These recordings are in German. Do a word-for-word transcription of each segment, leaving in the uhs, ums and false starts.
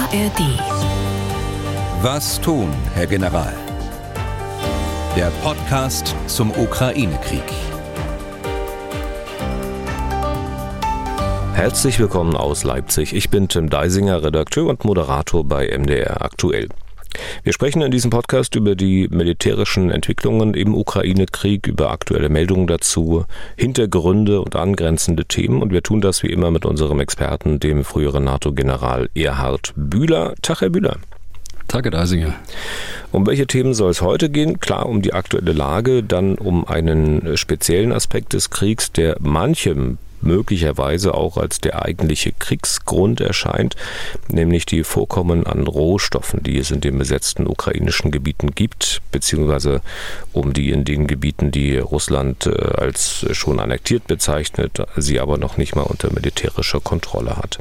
A R D. Was tun, Herr General? Der Podcast zum Ukraine-Krieg. Herzlich willkommen aus Leipzig. Ich bin Tim Deisinger, Redakteur und Moderator bei M D R Aktuell. Wir sprechen in diesem Podcast über die militärischen Entwicklungen im Ukraine-Krieg, über aktuelle Meldungen dazu, Hintergründe und angrenzende Themen. Und wir tun das wie immer mit unserem Experten, dem früheren NATO-General Erhard Bühler. Tag, Herr Bühler. Tag, Herr Deisinger. Um welche Themen soll es heute gehen? Klar, um die aktuelle Lage, dann um einen speziellen Aspekt des Kriegs, der manchem möglicherweise auch als der eigentliche Kriegsgrund erscheint, nämlich die Vorkommen an Rohstoffen, die es in den besetzten ukrainischen Gebieten gibt, beziehungsweise um die in den Gebieten, die Russland als schon annektiert bezeichnet, sie aber noch nicht mal unter militärischer Kontrolle hat.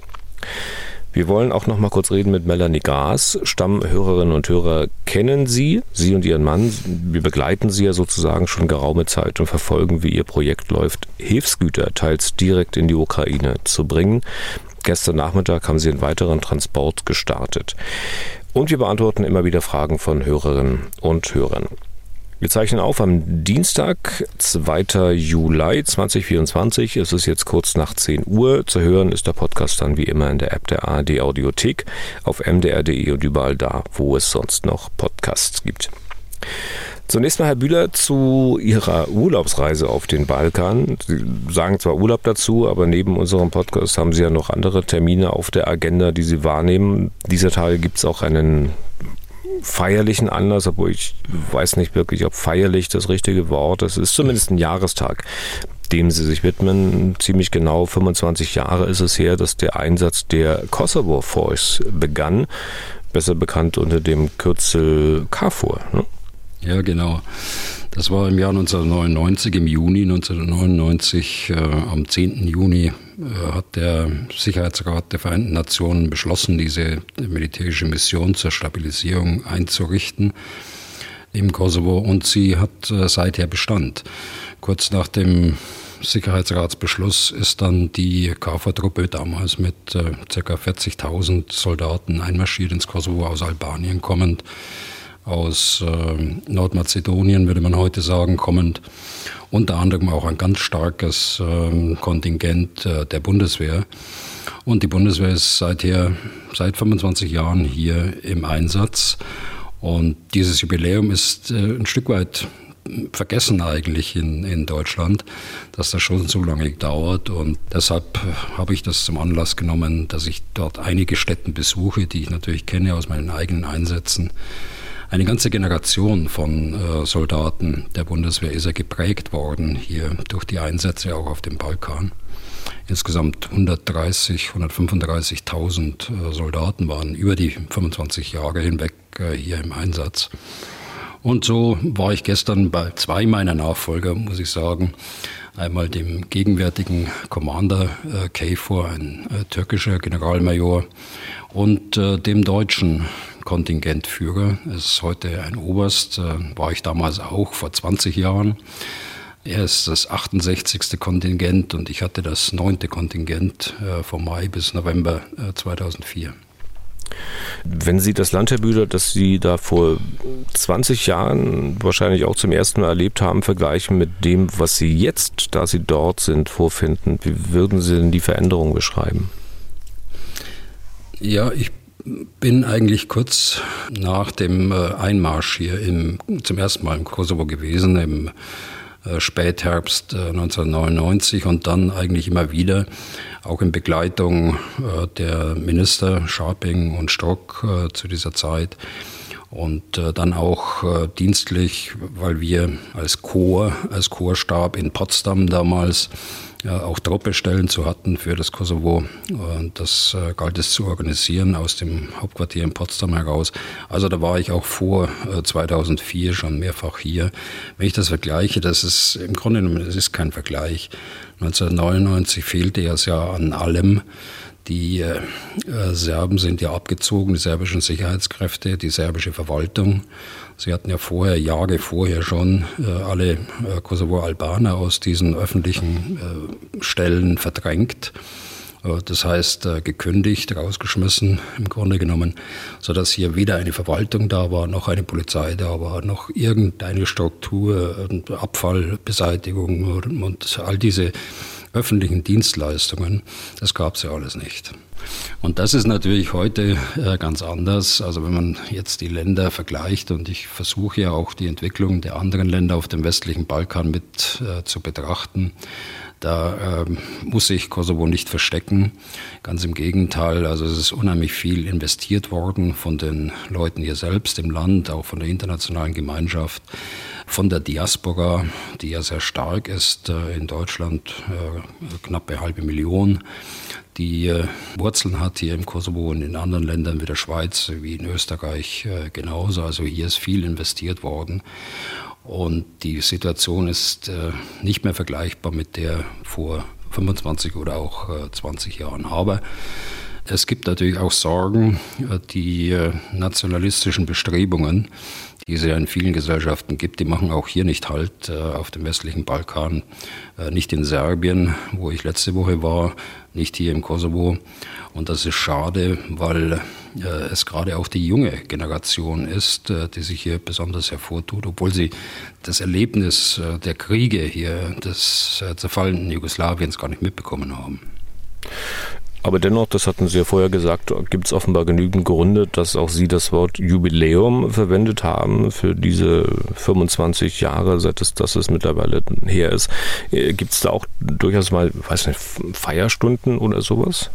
Wir wollen auch noch mal kurz reden mit Melanie Gras. Stammhörerinnen und Hörer kennen Sie, Sie und Ihren Mann. Wir begleiten Sie ja sozusagen schon geraume Zeit und verfolgen, wie Ihr Projekt läuft, Hilfsgüter teils direkt in die Ukraine zu bringen. Gestern Nachmittag haben Sie einen weiteren Transport gestartet. Und wir beantworten immer wieder Fragen von Hörerinnen und Hörern. Wir zeichnen auf am Dienstag, zweiten Juli zweitausendvierundzwanzig. Es ist jetzt kurz nach zehn Uhr. Zu hören ist der Podcast dann wie immer in der App der A R D Audiothek, auf m d r punkt d e und überall da, wo es sonst noch Podcasts gibt. Zunächst mal, Herr Bühler, zu Ihrer Urlaubsreise auf den Balkan. Sie sagen zwar Urlaub dazu, aber neben unserem Podcast haben Sie ja noch andere Termine auf der Agenda, die Sie wahrnehmen. Dieser Tage gibt es auch einen feierlichen Anlass, obwohl ich weiß nicht wirklich, ob feierlich das richtige Wort ist. Es ist zumindest ein Jahrestag, dem Sie sich widmen. Ziemlich genau fünfundzwanzig Jahre ist es her, dass der Einsatz der Kosovo Force begann, besser bekannt unter dem Kürzel KFOR. Ne? Ja, genau. Das war im Jahr neunzehnhundertneunundneunzig, im Juni neunzehnhundertneunundneunzig, äh, am zehnten Juni, äh, hat der Sicherheitsrat der Vereinten Nationen beschlossen, diese militärische Mission zur Stabilisierung einzurichten im Kosovo, und sie hat äh, seither Bestand. Kurz nach dem Sicherheitsratsbeschluss ist dann die KFOR-Truppe damals mit äh, ca. vierzigtausend Soldaten einmarschiert ins Kosovo, aus Albanien kommend, aus äh, Nordmazedonien, würde man heute sagen, kommend. Unter anderem auch ein ganz starkes äh, Kontingent äh, der Bundeswehr. Und die Bundeswehr ist seither, seit fünfundzwanzig Jahren hier im Einsatz. Und dieses Jubiläum ist äh, ein Stück weit vergessen eigentlich in, in Deutschland, dass das schon so lange dauert. Und deshalb habe ich das zum Anlass genommen, dass ich dort einige Stätten besuche, die ich natürlich kenne aus meinen eigenen Einsätzen. Eine ganze Generation von äh, Soldaten der Bundeswehr ist ja geprägt worden hier durch die Einsätze auch auf dem Balkan. Insgesamt hundertdreißig, hundertfünfunddreißigtausend äh, Soldaten waren über die fünfundzwanzig Jahre hinweg äh, hier im Einsatz. Und so war ich gestern bei zwei meiner Nachfolger, muss ich sagen. Einmal dem gegenwärtigen Commander äh, KFOR, ein äh, türkischer Generalmajor, und äh, dem deutschen Kontingentführer. Es ist heute ein Oberst, äh, war ich damals auch vor zwanzig Jahren. Er ist das achtundsechzigste Kontingent und ich hatte das neunte Kontingent äh, vom Mai bis November äh, zweitausendvier. Wenn Sie das Land, Herr Bühler, das Sie da vor zwanzig Jahren wahrscheinlich auch zum ersten Mal erlebt haben, vergleichen mit dem, was Sie jetzt, da Sie dort sind, vorfinden, wie würden Sie denn die Veränderung beschreiben? Ja, ich bin eigentlich kurz nach dem Einmarsch hier im, zum ersten Mal im Kosovo gewesen, im Spätherbst neunzehnhundertneunundneunzig, und dann eigentlich immer wieder, auch in Begleitung der Minister Scharping und Strock zu dieser Zeit. Und dann auch dienstlich, weil wir als Korps, als Korpsstab in Potsdam damals auch Truppestellen zu hatten für das Kosovo. Und das galt es zu organisieren aus dem Hauptquartier in Potsdam heraus. Also da war ich auch vor zweitausendvier schon mehrfach hier. Wenn ich das vergleiche, das ist im Grunde genommen, das ist kein Vergleich. neunzehnhundertneunundneunzig fehlte es ja an allem. Die äh, Serben sind ja abgezogen, die serbischen Sicherheitskräfte, die serbische Verwaltung. Sie hatten ja vorher, Jahre vorher schon äh, alle äh, Kosovo-Albaner aus diesen öffentlichen äh, Stellen verdrängt. Das heißt, gekündigt, rausgeschmissen im Grunde genommen, sodass hier weder eine Verwaltung da war, noch eine Polizei da war, noch irgendeine Struktur, Abfallbeseitigung und all diese öffentlichen Dienstleistungen. Das gab es ja alles nicht. Und das ist natürlich heute äh, ganz anders. Also wenn man jetzt die Länder vergleicht, und ich versuche ja auch die Entwicklung der anderen Länder auf dem westlichen Balkan mit äh, zu betrachten, da äh, muss sich Kosovo nicht verstecken. Ganz im Gegenteil, also es ist unheimlich viel investiert worden von den Leuten hier selbst im Land, auch von der internationalen Gemeinschaft, von der Diaspora, die ja sehr stark ist äh, in Deutschland, äh, knapp eine halbe Million, die äh, Wurzeln hat hier im Kosovo und in anderen Ländern wie der Schweiz, wie in Österreich äh, genauso. Also hier ist viel investiert worden. Und die Situation ist äh, nicht mehr vergleichbar mit der vor fünfundzwanzig oder auch äh, zwanzig Jahren. Aber es gibt natürlich auch Sorgen, äh, die äh, nationalistischen Bestrebungen, die es ja in vielen Gesellschaften gibt, die machen auch hier nicht Halt, äh, auf dem westlichen Balkan, äh, nicht in Serbien, wo ich letzte Woche war, nicht hier im Kosovo. Und das ist schade, weil äh, es gerade auch die junge Generation ist, äh, die sich hier besonders hervortut, obwohl sie das Erlebnis äh, der Kriege hier, des äh, zerfallenen Jugoslawiens gar nicht mitbekommen haben. Aber dennoch, das hatten Sie ja vorher gesagt, gibt es offenbar genügend Gründe, dass auch Sie das Wort Jubiläum verwendet haben für diese fünfundzwanzig Jahre, seit es, dass es mittlerweile her ist. Gibt es da auch durchaus mal, weiß nicht, Feierstunden oder sowas?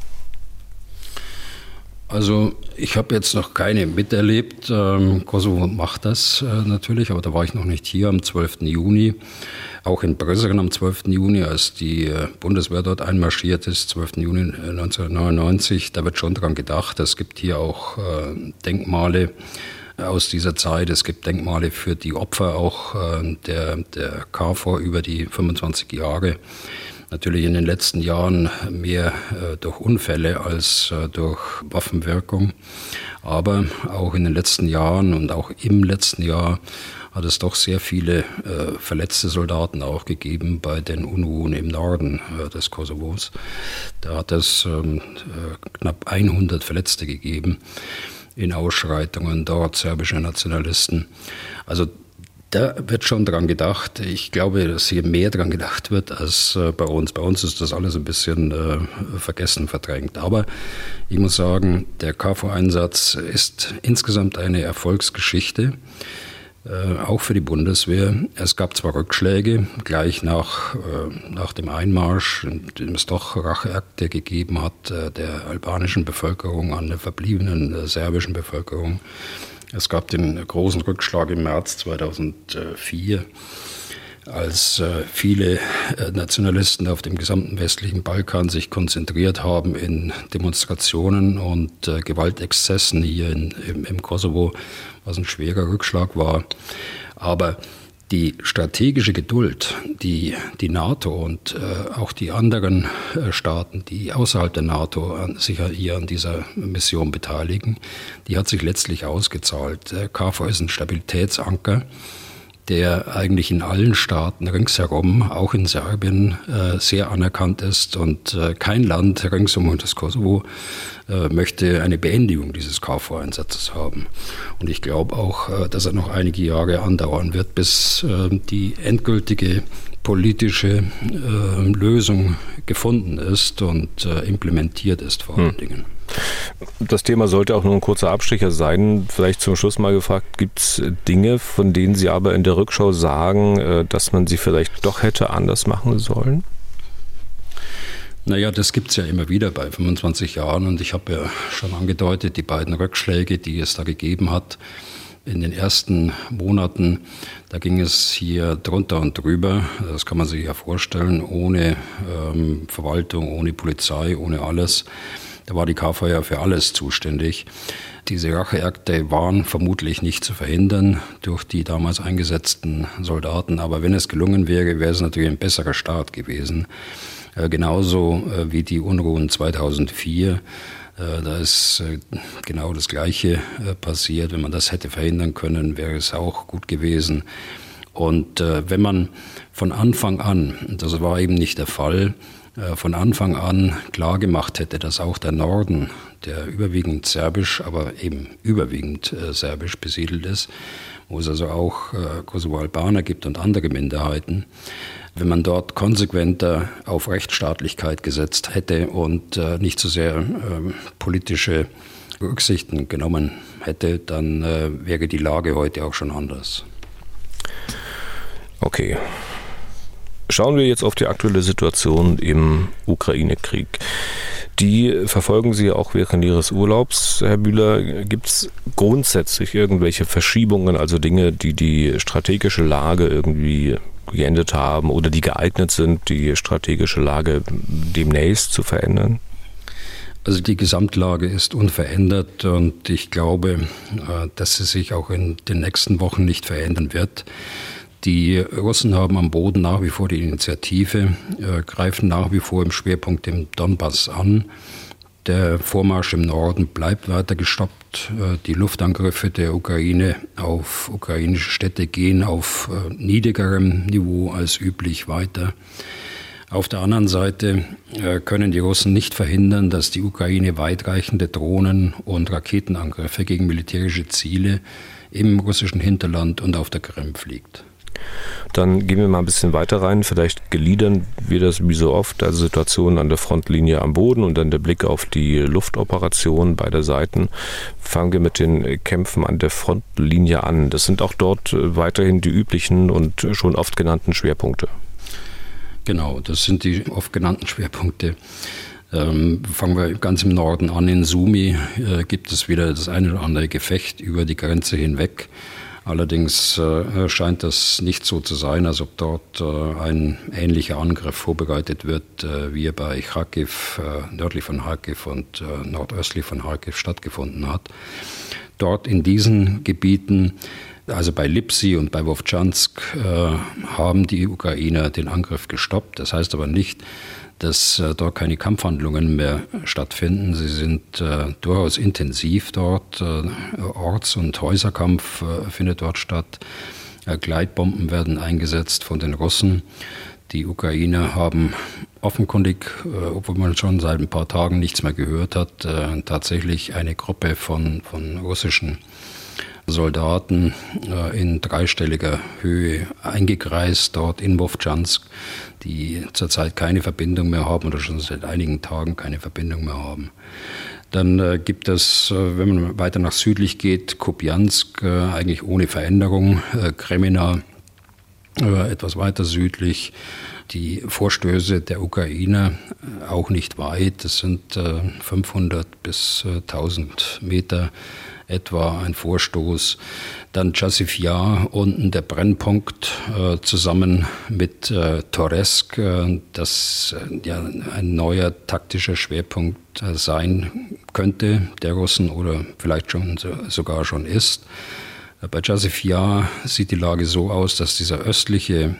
Also ich habe jetzt noch keine miterlebt. Ähm, Kosovo macht das äh, natürlich, aber da war ich noch nicht hier am zwölften Juni. Auch in Brezhene am zwölften Juni, als die äh, Bundeswehr dort einmarschiert ist, zwölften Juni neunzehnhundertneunundneunzig, da wird schon dran gedacht. Es gibt hier auch äh, Denkmale aus dieser Zeit. Es gibt Denkmale für die Opfer auch äh, der, der K F O R über die fünfundzwanzig Jahre. Natürlich in den letzten Jahren mehr äh, durch Unfälle als äh, durch Waffenwirkung. Aber auch in den letzten Jahren und auch im letzten Jahr hat es doch sehr viele äh, verletzte Soldaten auch gegeben bei den Unruhen im Norden äh, des Kosovos. Da hat es ähm, äh, knapp hundert Verletzte gegeben in Ausschreitungen dort, serbische Nationalisten. Also da wird schon dran gedacht. Ich glaube, dass hier mehr dran gedacht wird als äh, bei uns. Bei uns ist das alles ein bisschen äh, vergessen, verdrängt. Aber ich muss sagen, der K F O R-Einsatz ist insgesamt eine Erfolgsgeschichte, äh, auch für die Bundeswehr. Es gab zwar Rückschläge, gleich nach, äh, nach dem Einmarsch, in dem es doch Racheakte gegeben hat, äh, der albanischen Bevölkerung an der verbliebenen äh, serbischen Bevölkerung. Es gab den großen Rückschlag im März zweitausendvier, als äh, viele äh, Nationalisten auf dem gesamten westlichen Balkan sich konzentriert haben in Demonstrationen und äh, Gewaltexzessen hier in, im, im Kosovo, was ein schwerer Rückschlag war. Aber die strategische Geduld, die die NATO und äh, auch die anderen äh, Staaten, die außerhalb der NATO an, sich hier an dieser Mission beteiligen, die hat sich letztlich ausgezahlt. Der K F O R ist ein Stabilitätsanker, der eigentlich in allen Staaten ringsherum, auch in Serbien, äh, sehr anerkannt ist. Und äh, kein Land ringsum um das Kosovo äh, möchte eine Beendigung dieses K F O R-Einsatzes haben. Und ich glaube auch, äh, dass er noch einige Jahre andauern wird, bis äh, die endgültige politische äh, Lösung gefunden ist und äh, implementiert ist vor allen hm. Dingen. Das Thema sollte auch nur ein kurzer Abstecher sein. Vielleicht zum Schluss mal gefragt, gibt es Dinge, von denen Sie aber in der Rückschau sagen, dass man sie vielleicht doch hätte anders machen sollen? Naja, das gibt es ja immer wieder bei fünfundzwanzig Jahren. Und ich habe ja schon angedeutet, die beiden Rückschläge, die es da gegeben hat, in den ersten Monaten, da ging es hier drunter und drüber. Das kann man sich ja vorstellen, ohne ähm, Verwaltung, ohne Polizei, ohne alles. Da war die K F O R ja für alles zuständig. Diese Racheakte waren vermutlich nicht zu verhindern durch die damals eingesetzten Soldaten. Aber wenn es gelungen wäre, wäre es natürlich ein besserer Start gewesen. Äh, genauso äh, wie die Unruhen zweitausendvier. Äh, da ist äh, genau das Gleiche äh, passiert. Wenn man das hätte verhindern können, wäre es auch gut gewesen. Und äh, wenn man von Anfang an, das war eben nicht der Fall, von Anfang an klar gemacht hätte, dass auch der Norden, der überwiegend serbisch, aber eben überwiegend äh, serbisch besiedelt ist, wo es also auch äh, Kosovo-Albaner gibt und andere Minderheiten, wenn man dort konsequenter auf Rechtsstaatlichkeit gesetzt hätte und äh, nicht so sehr äh, politische Rücksichten genommen hätte, dann äh, wäre die Lage heute auch schon anders. Okay. Schauen wir jetzt auf die aktuelle Situation im Ukraine-Krieg. Die verfolgen Sie auch während Ihres Urlaubs, Herr Bühler. Gibt es grundsätzlich irgendwelche Verschiebungen, also Dinge, die die strategische Lage irgendwie geändert haben oder die geeignet sind, die strategische Lage demnächst zu verändern? Also die Gesamtlage ist unverändert und ich glaube, dass sie sich auch in den nächsten Wochen nicht verändern wird. Die Russen haben am Boden nach wie vor die Initiative, äh, greifen nach wie vor im Schwerpunkt im Donbass an. Der Vormarsch im Norden bleibt weiter gestoppt. Äh, die Luftangriffe der Ukraine auf ukrainische Städte gehen auf äh, niedrigerem Niveau als üblich weiter. Auf der anderen Seite äh, können die Russen nicht verhindern, dass die Ukraine weitreichende Drohnen- und Raketenangriffe gegen militärische Ziele im russischen Hinterland und auf der Krim fliegt. Dann gehen wir mal ein bisschen weiter rein. Vielleicht gliedern wir das wie so oft, also Situation an der Frontlinie am Boden und dann der Blick auf die Luftoperation beider Seiten. Fangen wir mit den Kämpfen an der Frontlinie an. Das sind auch dort weiterhin die üblichen und schon oft genannten Schwerpunkte. Genau, das sind die oft genannten Schwerpunkte. Ähm, fangen wir ganz im Norden an. In Sumy äh, gibt es wieder das eine oder andere Gefecht über die Grenze hinweg. Allerdings äh, scheint das nicht so zu sein, als ob dort äh, ein ähnlicher Angriff vorbereitet wird, äh, wie er bei Kharkiv, äh, nördlich von Kharkiv und äh, nordöstlich von Kharkiv stattgefunden hat. Dort in diesen Gebieten, also bei Lipsy und bei Wowchansk, äh, haben die Ukrainer den Angriff gestoppt. Das heißt aber nicht, dass äh, dort keine Kampfhandlungen mehr stattfinden. Sie sind äh, durchaus intensiv dort. Äh, Orts- und Häuserkampf äh, findet dort statt. Äh, Gleitbomben werden eingesetzt von den Russen. Die Ukrainer haben offenkundig, äh, obwohl man schon seit ein paar Tagen nichts mehr gehört hat, äh, tatsächlich eine Gruppe von, von russischen Soldaten äh, in dreistelliger Höhe eingekreist, dort in Wowchansk, die zurzeit keine Verbindung mehr haben oder schon seit einigen Tagen keine Verbindung mehr haben. Dann äh, gibt es, äh, wenn man weiter nach südlich geht, Kupiansk, äh, eigentlich ohne Veränderung, äh, Kremina, äh, etwas weiter südlich, die Vorstöße der Ukrainer äh, auch nicht weit, das sind äh, fünfhundert bis tausend Meter etwa ein Vorstoß. Dann Chasiv Yar, unten der Brennpunkt, äh, zusammen mit äh, Toresk, äh, das äh, ja ein neuer taktischer Schwerpunkt äh, sein könnte, der Russen oder vielleicht schon so, sogar schon ist. Äh, bei Chasiv Yar sieht die Lage so aus, dass dieser östliche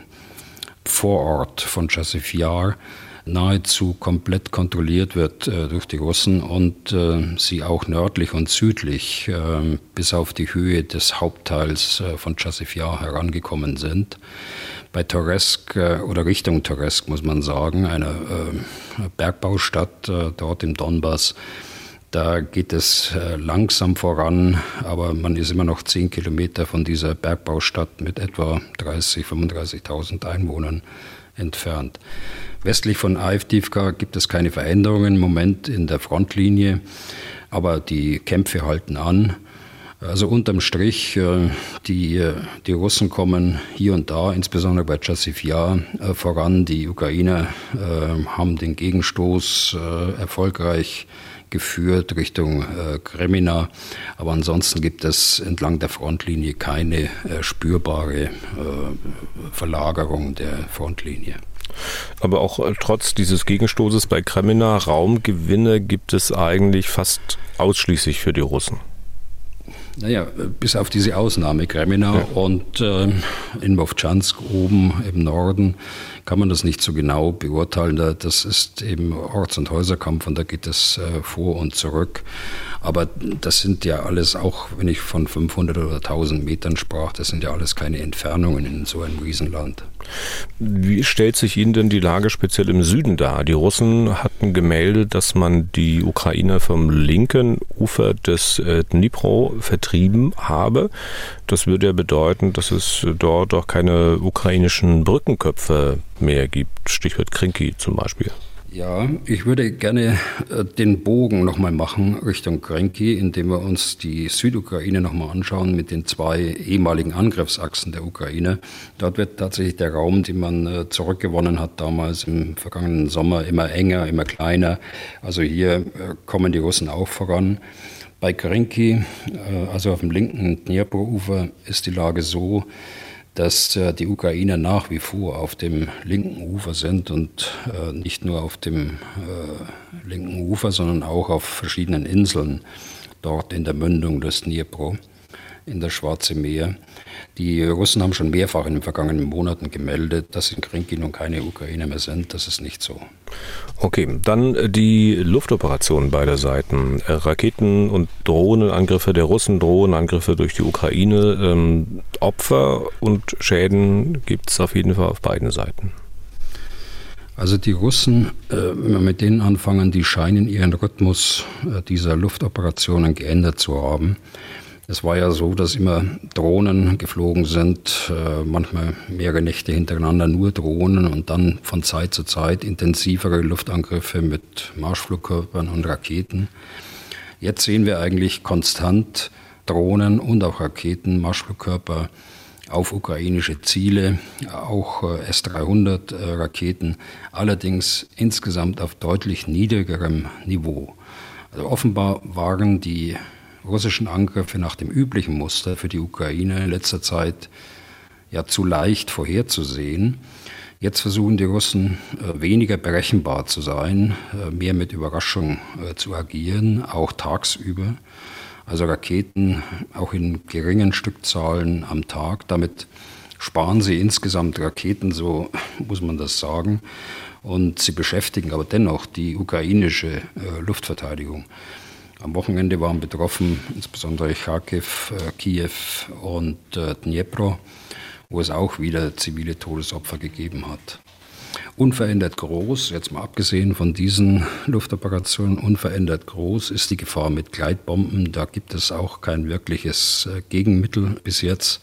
Vorort von Chasiv Yar nahezu komplett kontrolliert wird äh, durch die Russen und äh, sie auch nördlich und südlich äh, bis auf die Höhe des Hauptteils äh, von Chasiv Yar herangekommen sind. Bei Toresk äh, oder Richtung Toresk muss man sagen, einer äh, Bergbaustadt äh, dort im Donbass, da geht es äh, langsam voran, aber man ist immer noch zehn Kilometer von dieser Bergbaustadt mit etwa dreißigtausend, fünfunddreißigtausend Einwohnern entfernt. Westlich von Avdiivka gibt es keine Veränderungen im Moment in der Frontlinie, aber die Kämpfe halten an. Also unterm Strich, die, die Russen kommen hier und da, insbesondere bei Chasiv Yar, voran. Die Ukrainer haben den Gegenstoß erfolgreich geführt Richtung Kremina, aber ansonsten gibt es entlang der Frontlinie keine spürbare Verlagerung der Frontlinie. Aber auch trotz dieses Gegenstoßes bei Kremina, Raumgewinne gibt es eigentlich fast ausschließlich für die Russen. Naja, bis auf diese Ausnahme Kremina ja. und äh, in Wowchansk oben im Norden kann man das nicht so genau beurteilen. Das ist eben Orts- und Häuserkampf und da geht es vor und zurück. Aber das sind ja alles, auch wenn ich von fünfhundert oder tausend Metern sprach, das sind ja alles keine Entfernungen in so einem Riesenland. Wie stellt sich Ihnen denn die Lage speziell im Süden dar? Die Russen hatten gemeldet, dass man die Ukrainer vom linken Ufer des äh, Dnipro vertrieben habe. Das würde ja bedeuten, dass es dort auch keine ukrainischen Brückenköpfe mehr gibt. Stichwort Krynki zum Beispiel. Ja, ich würde gerne äh, den Bogen nochmal machen Richtung Krynki, indem wir uns die Südukraine nochmal anschauen mit den zwei ehemaligen Angriffsachsen der Ukraine. Dort wird tatsächlich der Raum, den man äh, zurückgewonnen hat damals im vergangenen Sommer, immer enger, immer kleiner. Also hier äh, kommen die Russen auch voran. Bei Krynki, äh, also auf dem linken Dnipro-Ufer, ist die Lage so, dass äh, die Ukrainer nach wie vor auf dem linken Ufer sind und äh, nicht nur auf dem äh, linken Ufer, sondern auch auf verschiedenen Inseln dort in der Mündung des Dnipro in das Schwarze Meer. Die Russen haben schon mehrfach in den vergangenen Monaten gemeldet, dass in Krynki nun keine Ukrainer mehr sind. Das ist nicht so. Okay, dann die Luftoperationen beider Seiten. Raketen- und Drohnenangriffe der Russen, Drohnenangriffe durch die Ukraine. Ähm, Opfer und Schäden gibt es auf jeden Fall auf beiden Seiten. Also die Russen, äh, wenn wir mit denen anfangen, die scheinen ihren Rhythmus äh, dieser Luftoperationen geändert zu haben. Es war ja so, dass immer Drohnen geflogen sind, äh, manchmal mehrere Nächte hintereinander nur Drohnen und dann von Zeit zu Zeit intensivere Luftangriffe mit Marschflugkörpern und Raketen. Jetzt sehen wir eigentlich konstant Drohnen und auch Raketen, Marschflugkörper auf ukrainische Ziele, auch äh, S dreihundert äh, Raketen, allerdings insgesamt auf deutlich niedrigerem Niveau. Also offenbar waren die russischen Angriffe nach dem üblichen Muster für die Ukraine in letzter Zeit ja zu leicht vorherzusehen. Jetzt versuchen die Russen äh, weniger berechenbar zu sein, äh, mehr mit Überraschung äh, zu agieren, auch tagsüber. Also Raketen auch in geringen Stückzahlen am Tag. Damit sparen sie insgesamt Raketen, so muss man das sagen. Und sie beschäftigen aber dennoch die ukrainische äh, Luftverteidigung. Am Wochenende waren betroffen insbesondere Charkiw, äh, Kiew und äh, Dnipro, wo es auch wieder zivile Todesopfer gegeben hat. Unverändert groß, jetzt mal abgesehen von diesen Luftoperationen, unverändert groß ist die Gefahr mit Gleitbomben. Da gibt es auch kein wirkliches äh, Gegenmittel bis jetzt.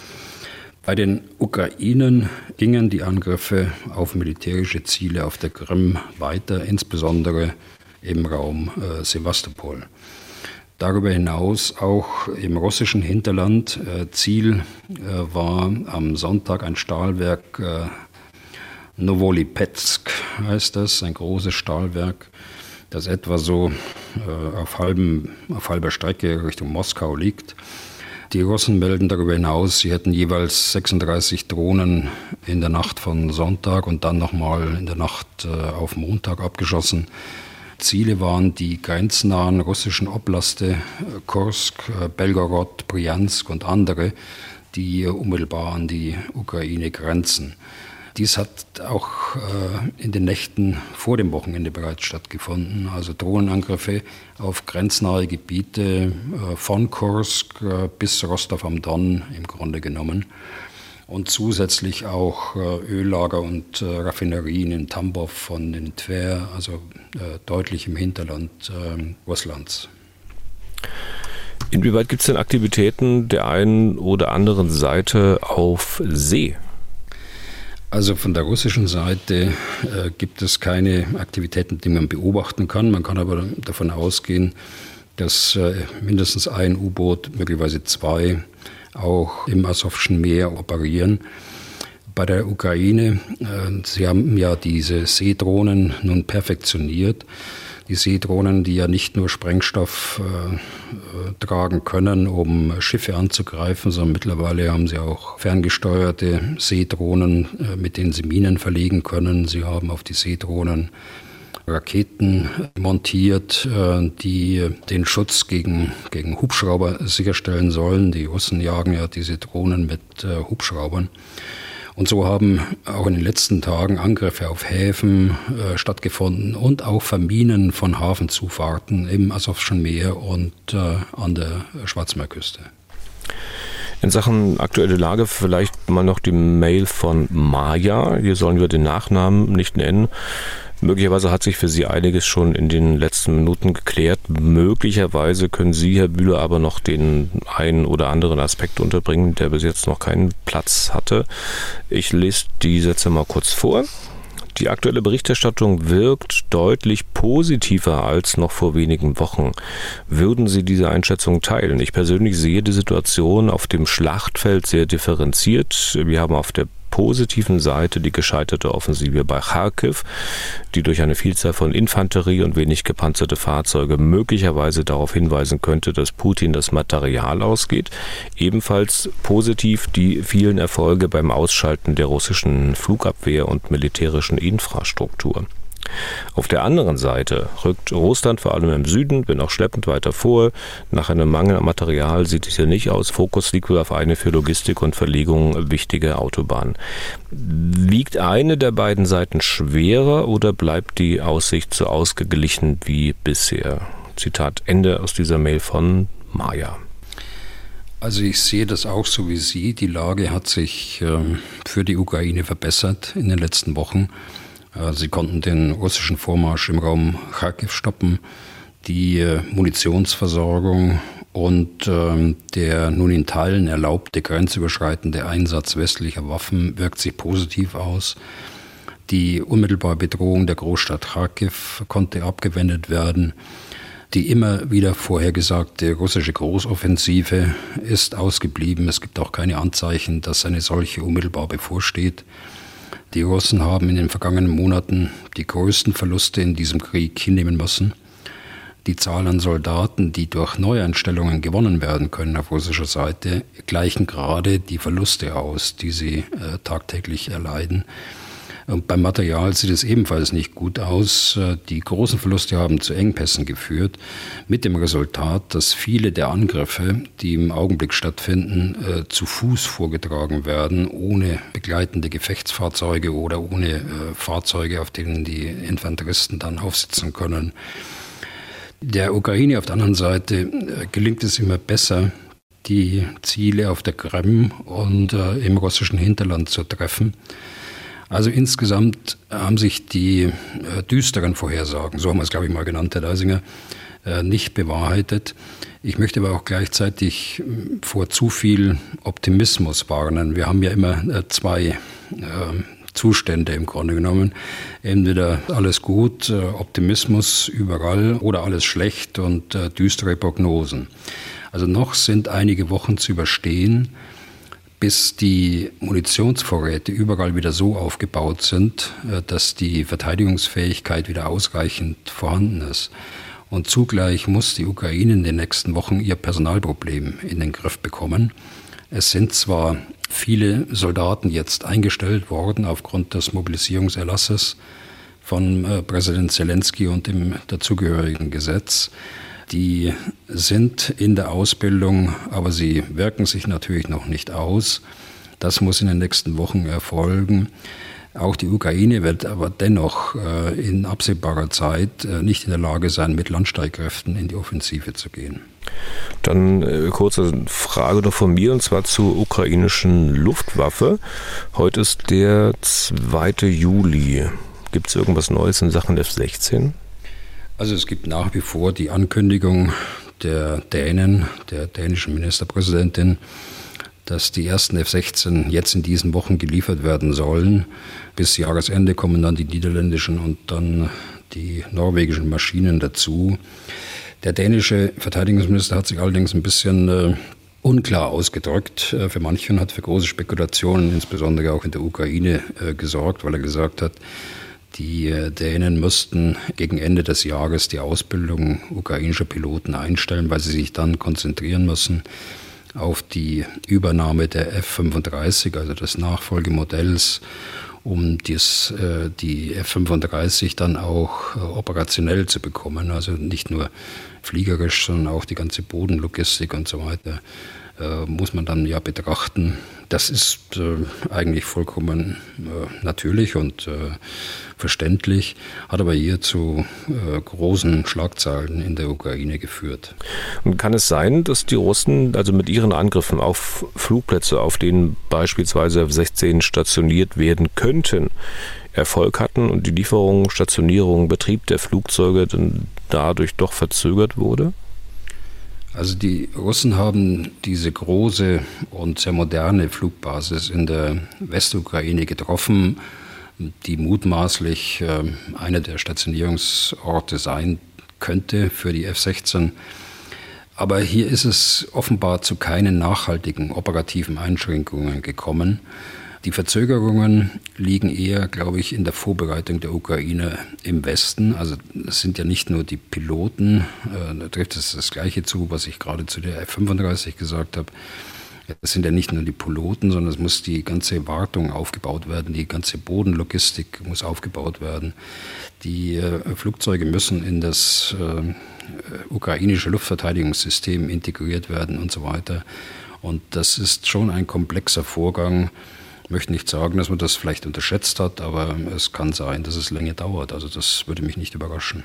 Bei den Ukrainern gingen die Angriffe auf militärische Ziele auf der Krim weiter, insbesondere im Raum äh, Sewastopol. Darüber hinaus auch im russischen Hinterland. Äh, Ziel äh, war am Sonntag ein Stahlwerk, äh, Nowolipetsk heißt das, ein großes Stahlwerk, das etwa so äh, auf, halben, auf halber Strecke Richtung Moskau liegt. Die Russen melden darüber hinaus, sie hätten jeweils sechsunddreißig Drohnen in der Nacht von Sonntag und dann nochmal in der Nacht äh, auf Montag abgeschossen. Ziele waren die grenznahen russischen Oblaste Kursk, Belgorod, Bryansk und andere, die unmittelbar an die Ukraine grenzen. Dies hat auch äh, in den Nächten vor dem Wochenende bereits stattgefunden, also Drohnenangriffe auf grenznahe Gebiete äh, von Kursk äh, bis Rostov am Don im Grunde genommen. Und zusätzlich auch äh, Öllager und äh, Raffinerien in Tambov und in Tver, also äh, deutlich im Hinterland äh, Russlands. Inwieweit gibt es denn Aktivitäten der einen oder anderen Seite auf See? Also von der russischen Seite äh, gibt es keine Aktivitäten, die man beobachten kann. Man kann aber davon ausgehen, dass äh, mindestens ein U-Boot, möglicherweise zwei, auch im Asowschen Meer operieren. Bei der Ukraine, äh, sie haben ja diese Seedrohnen nun perfektioniert. Die Seedrohnen, die ja nicht nur Sprengstoff äh, äh, tragen können, um Schiffe anzugreifen, sondern mittlerweile haben sie auch ferngesteuerte Seedrohnen, äh, mit denen sie Minen verlegen können. Sie haben auf die Seedrohnen Raketen montiert, äh, die den Schutz gegen, gegen Hubschrauber sicherstellen sollen. Die Russen jagen ja diese Drohnen mit äh, Hubschraubern. Und so haben auch in den letzten Tagen Angriffe auf Häfen äh, stattgefunden und auch Verminen von Hafenzufahrten im Asowschen Meer und äh, an der Schwarzmeerküste. In Sachen aktuelle Lage vielleicht mal noch die Mail von Maja. Hier sollen wir den Nachnamen nicht nennen. Möglicherweise hat sich für Sie einiges schon in den letzten Minuten geklärt. Möglicherweise können Sie, Herr Bühler, aber noch den einen oder anderen Aspekt unterbringen, der bis jetzt noch keinen Platz hatte. Ich lese die Sätze mal kurz vor. Die aktuelle Berichterstattung wirkt deutlich positiver als noch vor wenigen Wochen. Würden Sie diese Einschätzung teilen? Ich persönlich sehe die Situation auf dem Schlachtfeld sehr differenziert. Wir haben auf der positiven Seite die gescheiterte Offensive bei Charkiw, die durch eine Vielzahl von Infanterie und wenig gepanzerte Fahrzeuge möglicherweise darauf hinweisen könnte, dass Putin das Material ausgeht. Ebenfalls positiv die vielen Erfolge beim Ausschalten der russischen Flugabwehr und militärischen Infrastruktur. Auf der anderen Seite rückt Russland vor allem im Süden, wenn auch schleppend, weiter vor. Nach einem Mangel an Material sieht es hier nicht aus. Fokus liegt wohl auf eine für Logistik und Verlegung wichtige Autobahn. Wiegt eine der beiden Seiten schwerer oder bleibt die Aussicht so ausgeglichen wie bisher? Zitat Ende aus dieser Mail von Maja. Also ich sehe das auch so wie Sie. Die Lage hat sich äh, für die Ukraine verbessert in den letzten Wochen. Sie konnten den russischen Vormarsch im Raum Charkiw stoppen. Die Munitionsversorgung und äh, der nun in Teilen erlaubte grenzüberschreitende Einsatz westlicher Waffen wirkt sich positiv aus. Die unmittelbare Bedrohung der Großstadt Charkiw konnte abgewendet werden. Die immer wieder vorhergesagte russische Großoffensive ist ausgeblieben. Es gibt auch keine Anzeichen, dass eine solche unmittelbar bevorsteht. Die Russen haben in den vergangenen Monaten die größten Verluste in diesem Krieg hinnehmen müssen. Die Zahl an Soldaten, die durch Neueinstellungen gewonnen werden können auf russischer Seite, gleichen gerade die Verluste aus, die sie äh, tagtäglich erleiden. Und beim Material sieht es ebenfalls nicht gut aus. Die großen Verluste haben zu Engpässen geführt, mit dem Resultat, dass viele der Angriffe, die im Augenblick stattfinden, zu Fuß vorgetragen werden, ohne begleitende Gefechtsfahrzeuge oder ohne Fahrzeuge, auf denen die Infanteristen dann aufsitzen können. Der Ukraine auf der anderen Seite gelingt es immer besser, die Ziele auf der Krim und im russischen Hinterland zu treffen. Also insgesamt haben sich die äh, düsteren Vorhersagen, so haben wir es, glaube ich, mal genannt, Herr Deisinger, äh, nicht bewahrheitet. Ich möchte aber auch gleichzeitig äh, vor zu viel Optimismus warnen. Wir haben ja immer äh, zwei äh, Zustände im Grunde genommen. Entweder alles gut, äh, Optimismus überall, oder alles schlecht und äh, düstere Prognosen. Also noch sind einige Wochen zu überstehen, bis die Munitionsvorräte überall wieder so aufgebaut sind, dass die Verteidigungsfähigkeit wieder ausreichend vorhanden ist. Und zugleich muss die Ukraine in den nächsten Wochen ihr Personalproblem in den Griff bekommen. Es sind zwar viele Soldaten jetzt eingestellt worden aufgrund des Mobilisierungserlasses von Präsident Zelensky und dem dazugehörigen Gesetz. Die sind in der Ausbildung, aber sie wirken sich natürlich noch nicht aus. Das muss in den nächsten Wochen erfolgen. Auch die Ukraine wird aber dennoch äh, in absehbarer Zeit äh, nicht in der Lage sein, mit Landstreitkräften in die Offensive zu gehen. Dann äh, kurze Frage noch von mir, und zwar zur ukrainischen Luftwaffe. Heute ist der zweite Juli. Gibt es irgendwas Neues in Sachen F sechzehn? Also es gibt nach wie vor die Ankündigung der Dänen, der dänischen Ministerpräsidentin, dass die ersten F sechzehn jetzt in diesen Wochen geliefert werden sollen. Bis Jahresende kommen dann die niederländischen und dann die norwegischen Maschinen dazu. Der dänische Verteidigungsminister hat sich allerdings ein bisschen äh, unklar ausgedrückt. Äh, für manche und hat für große Spekulationen, insbesondere auch in der Ukraine, äh, gesorgt, weil er gesagt hat, die Dänen müssten gegen Ende des Jahres die Ausbildung ukrainischer Piloten einstellen, weil sie sich dann konzentrieren müssen auf die Übernahme der F fünfunddreißig, also des Nachfolgemodells, um dies, äh, die F fünfunddreißig dann auch äh, operationell zu bekommen. Also nicht nur fliegerisch, sondern auch die ganze Bodenlogistik und so weiter äh, muss man dann ja betrachten. Das ist äh, eigentlich vollkommen äh, natürlich und äh, verständlich, hat aber hier zu äh, großen Schlagzeilen in der Ukraine geführt. Und kann es sein, dass die Russen also mit ihren Angriffen auf Flugplätze, auf denen beispielsweise F sechzehn stationiert werden könnten, Erfolg hatten und die Lieferung, Stationierung, Betrieb der Flugzeuge dann dadurch doch verzögert wurde? Also die Russen haben diese große und sehr moderne Flugbasis in der Westukraine getroffen, die mutmaßlich äh, einer der Stationierungsorte sein könnte für die F sechzehn. Aber hier ist es offenbar zu keinen nachhaltigen operativen Einschränkungen gekommen. Die Verzögerungen liegen eher, glaube ich, in der Vorbereitung der Ukraine im Westen. Also es sind ja nicht nur die Piloten, äh, da trifft es das Gleiche zu, was ich gerade zu der F fünfunddreißig gesagt habe. Es sind ja nicht nur die Piloten, sondern es muss die ganze Wartung aufgebaut werden, die ganze Bodenlogistik muss aufgebaut werden. Die äh, Flugzeuge müssen in das äh, ukrainische Luftverteidigungssystem integriert werden und so weiter. Und das ist schon ein komplexer Vorgang. Ich möchte nicht sagen, dass man das vielleicht unterschätzt hat, aber es kann sein, dass es länger dauert. Also das würde mich nicht überraschen.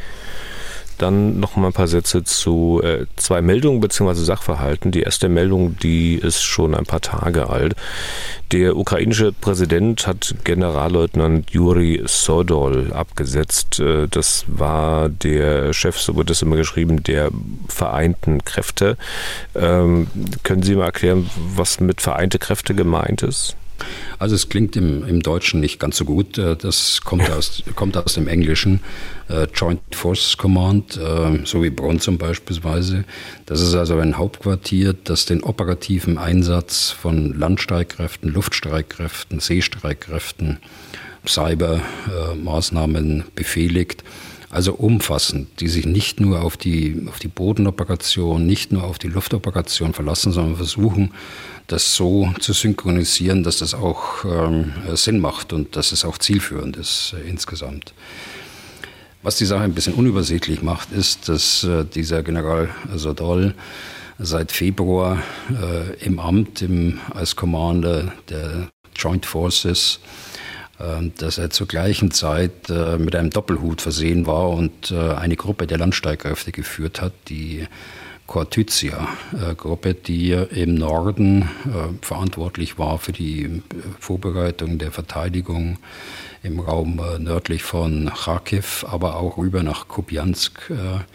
Dann noch mal ein paar Sätze zu äh, zwei Meldungen bzw. Sachverhalten. Die erste Meldung, die ist schon ein paar Tage alt. Der ukrainische Präsident hat Generalleutnant Juri Sodol abgesetzt. Äh, das war der Chef, so wird es immer geschrieben, der Vereinten Kräfte. Ähm, können Sie mal erklären, was mit Vereinte Kräfte gemeint ist? Also es klingt im, im Deutschen nicht ganz so gut. Das kommt aus, kommt aus dem Englischen. Äh, Joint Forces Command, äh, so wie Bronson beispielsweise. Das ist also ein Hauptquartier, das den operativen Einsatz von Landstreitkräften, Luftstreitkräften, Seestreitkräften, Cybermaßnahmen äh, befehligt. Also umfassend, die sich nicht nur auf die, auf die Bodenoperation, nicht nur auf die Luftoperation verlassen, sondern versuchen, das so zu synchronisieren, dass das auch ähm, Sinn macht und dass es auch zielführend ist äh, insgesamt. Was die Sache ein bisschen unübersichtlich macht, ist, dass äh, dieser General Sodol seit Februar äh, im Amt im, als Commander der Joint Forces, äh, dass er zur gleichen Zeit äh, mit einem Doppelhut versehen war und äh, eine Gruppe der Landstreitkräfte geführt hat, die Kortyzia-Gruppe, die im Norden äh, verantwortlich war für die äh, Vorbereitung der Verteidigung im Raum äh, nördlich von Charkiw, aber auch rüber nach Kupiansk. Äh.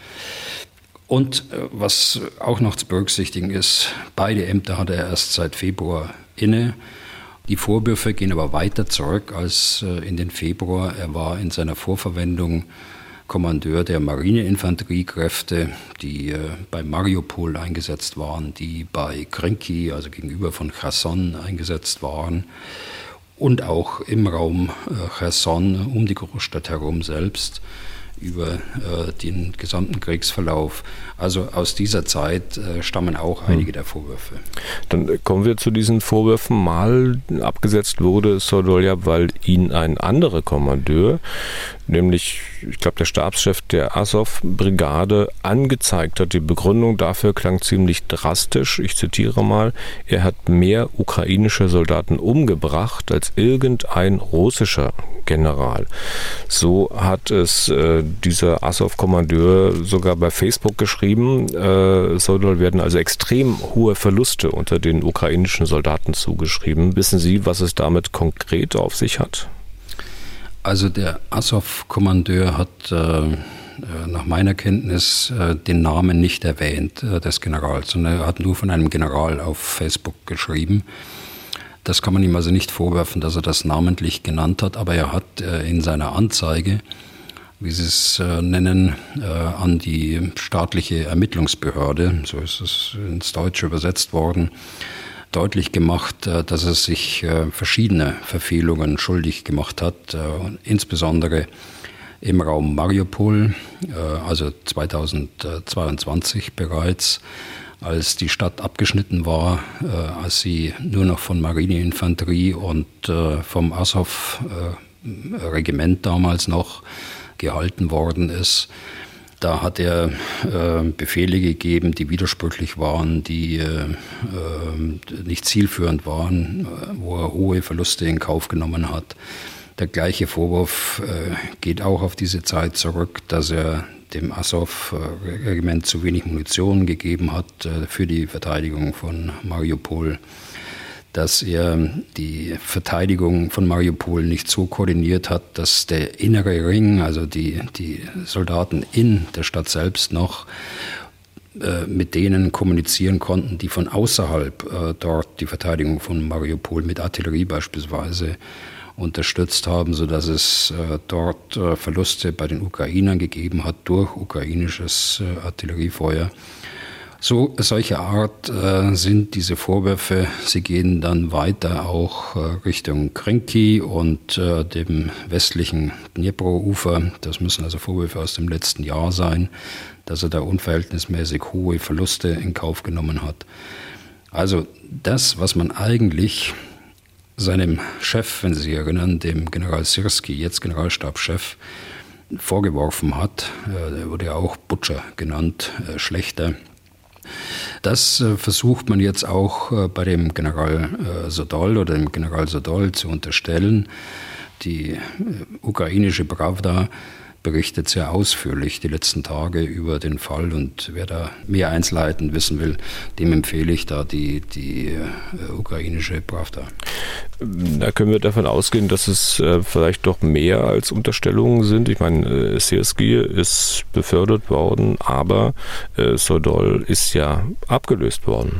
Und äh, was auch noch zu berücksichtigen ist, beide Ämter hat er erst seit Februar inne. Die Vorwürfe gehen aber weiter zurück als äh, in den Februar. Er war in seiner Vorverwendung Kommandeur der Marineinfanteriekräfte, die äh, bei Mariupol eingesetzt waren, die bei Krynki, also gegenüber von Cherson, eingesetzt waren und auch im Raum äh, Cherson, um die Großstadt herum selbst, über äh, den gesamten Kriegsverlauf. Also aus dieser Zeit äh, stammen auch einige hm. der Vorwürfe. Dann kommen wir zu diesen Vorwürfen. Mal abgesetzt wurde Sodol ja, weil ihn ein anderer Kommandeur, nämlich, ich glaube, der Stabschef der Azov-Brigade, angezeigt hat. Die Begründung dafür klang ziemlich drastisch. Ich zitiere mal: Er hat mehr ukrainische Soldaten umgebracht als irgendein russischer General. So hat es äh, dieser Azov-Kommandeur sogar bei Facebook geschrieben. Äh, Sodol werden also extrem hohe Verluste unter den ukrainischen Soldaten zugeschrieben. Wissen Sie, was es damit konkret auf sich hat? Also der Azov-Kommandeur hat äh, nach meiner Kenntnis äh, den Namen nicht erwähnt äh, des Generals, sondern er hat nur von einem General auf Facebook geschrieben. Das kann man ihm also nicht vorwerfen, dass er das namentlich genannt hat, aber er hat äh, in seiner Anzeige, wie sie es äh, nennen, äh, an die staatliche Ermittlungsbehörde, so ist es ins Deutsche übersetzt worden, deutlich gemacht, äh, dass er sich äh, verschiedene Verfehlungen schuldig gemacht hat, äh, insbesondere im Raum Mariupol, äh, also zweitausendzweiundzwanzig bereits, als die Stadt abgeschnitten war, äh, als sie nur noch von Marineinfanterie und äh, vom Azov-Regiment äh, damals noch gehalten worden ist. Da hat er äh, Befehle gegeben, die widersprüchlich waren, die äh, nicht zielführend waren, wo er hohe Verluste in Kauf genommen hat. Der gleiche Vorwurf äh, geht auch auf diese Zeit zurück, dass er dem Asow-Regiment zu wenig Munition gegeben hat äh, für die Verteidigung von Mariupol, dass er die Verteidigung von Mariupol nicht so koordiniert hat, dass der innere Ring, also die, die Soldaten in der Stadt selbst noch, äh, mit denen kommunizieren konnten, die von außerhalb äh, dort die Verteidigung von Mariupol mit Artillerie beispielsweise unterstützt haben, sodass es äh, dort äh, Verluste bei den Ukrainern gegeben hat durch ukrainisches äh, Artilleriefeuer. So, solche Art äh, sind diese Vorwürfe. Sie gehen dann weiter auch äh, Richtung Krynki und äh, dem westlichen Dnipro-Ufer. Das müssen also Vorwürfe aus dem letzten Jahr sein, dass er da unverhältnismäßig hohe Verluste in Kauf genommen hat. Also das, was man eigentlich seinem Chef, wenn Sie sich erinnern, dem General Syrski, jetzt Generalstabschef, vorgeworfen hat, äh, der wurde ja auch Butcher genannt, äh, schlechter. Das äh, versucht man jetzt auch äh, bei dem General äh, Sodol oder dem General Sodol zu unterstellen. Die äh, ukrainische Pravda berichtet sehr ausführlich die letzten Tage über den Fall, und wer da mehr Einzelheiten wissen will, dem empfehle ich da die, die äh, ukrainische Pravda. Da können wir davon ausgehen, dass es äh, vielleicht doch mehr als Unterstellungen sind. Ich meine, äh, Syrski ist befördert worden, aber äh, Sodol ist ja abgelöst worden.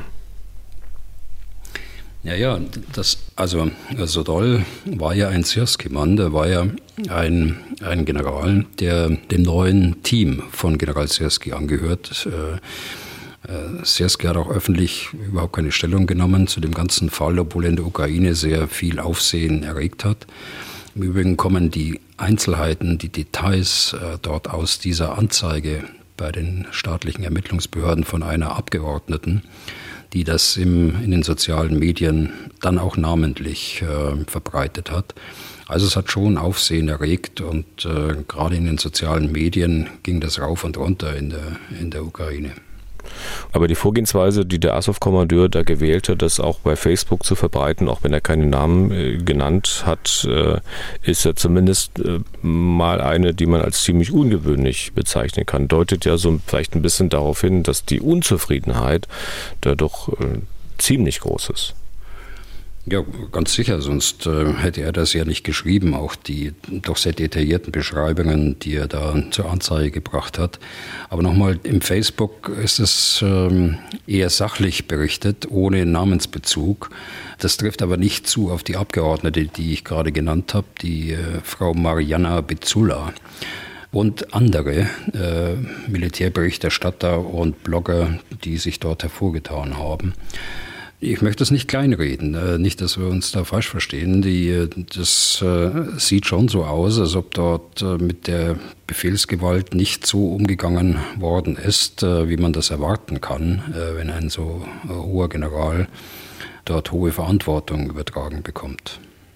Ja, ja, das, also Sodol war ja ein Syrski-Mann, der war ja ein, ein General, der dem neuen Team von General Syrski angehört. Äh, äh, Syrski hat auch öffentlich überhaupt keine Stellung genommen zu dem ganzen Fall, obwohl er in der Ukraine sehr viel Aufsehen erregt hat. Im Übrigen kommen die Einzelheiten, die Details äh, dort aus dieser Anzeige bei den staatlichen Ermittlungsbehörden von einer Abgeordneten, die das im, in den sozialen Medien dann auch namentlich äh, verbreitet hat. Also es hat schon Aufsehen erregt, und äh, gerade in den sozialen Medien ging das rauf und runter in der, in der Ukraine. Aber die Vorgehensweise, die der Asow-Kommandeur da gewählt hat, das auch bei Facebook zu verbreiten, auch wenn er keine Namen äh, genannt hat, äh, ist ja zumindest äh, mal eine, die man als ziemlich ungewöhnlich bezeichnen kann. Deutet ja so vielleicht ein bisschen darauf hin, dass die Unzufriedenheit da doch äh, ziemlich groß ist. Ja, ganz sicher, sonst äh, hätte er das ja nicht geschrieben, auch die doch sehr detaillierten Beschreibungen, die er da zur Anzeige gebracht hat. Aber nochmal, im Facebook ist es ähm, eher sachlich berichtet, ohne Namensbezug. Das trifft aber nicht zu auf die Abgeordnete, die ich gerade genannt habe, die äh, Frau Marianna Bezula und andere äh, Militärberichterstatter und Blogger, die sich dort hervorgetan haben. Ich möchte es nicht kleinreden, nicht, dass wir uns da falsch verstehen. Die, das äh, sieht schon so aus, als ob dort äh, mit der Befehlsgewalt nicht so umgegangen worden ist, äh, wie man das erwarten kann, äh, wenn ein so äh, hoher General dort hohe Verantwortung übertragen bekommt.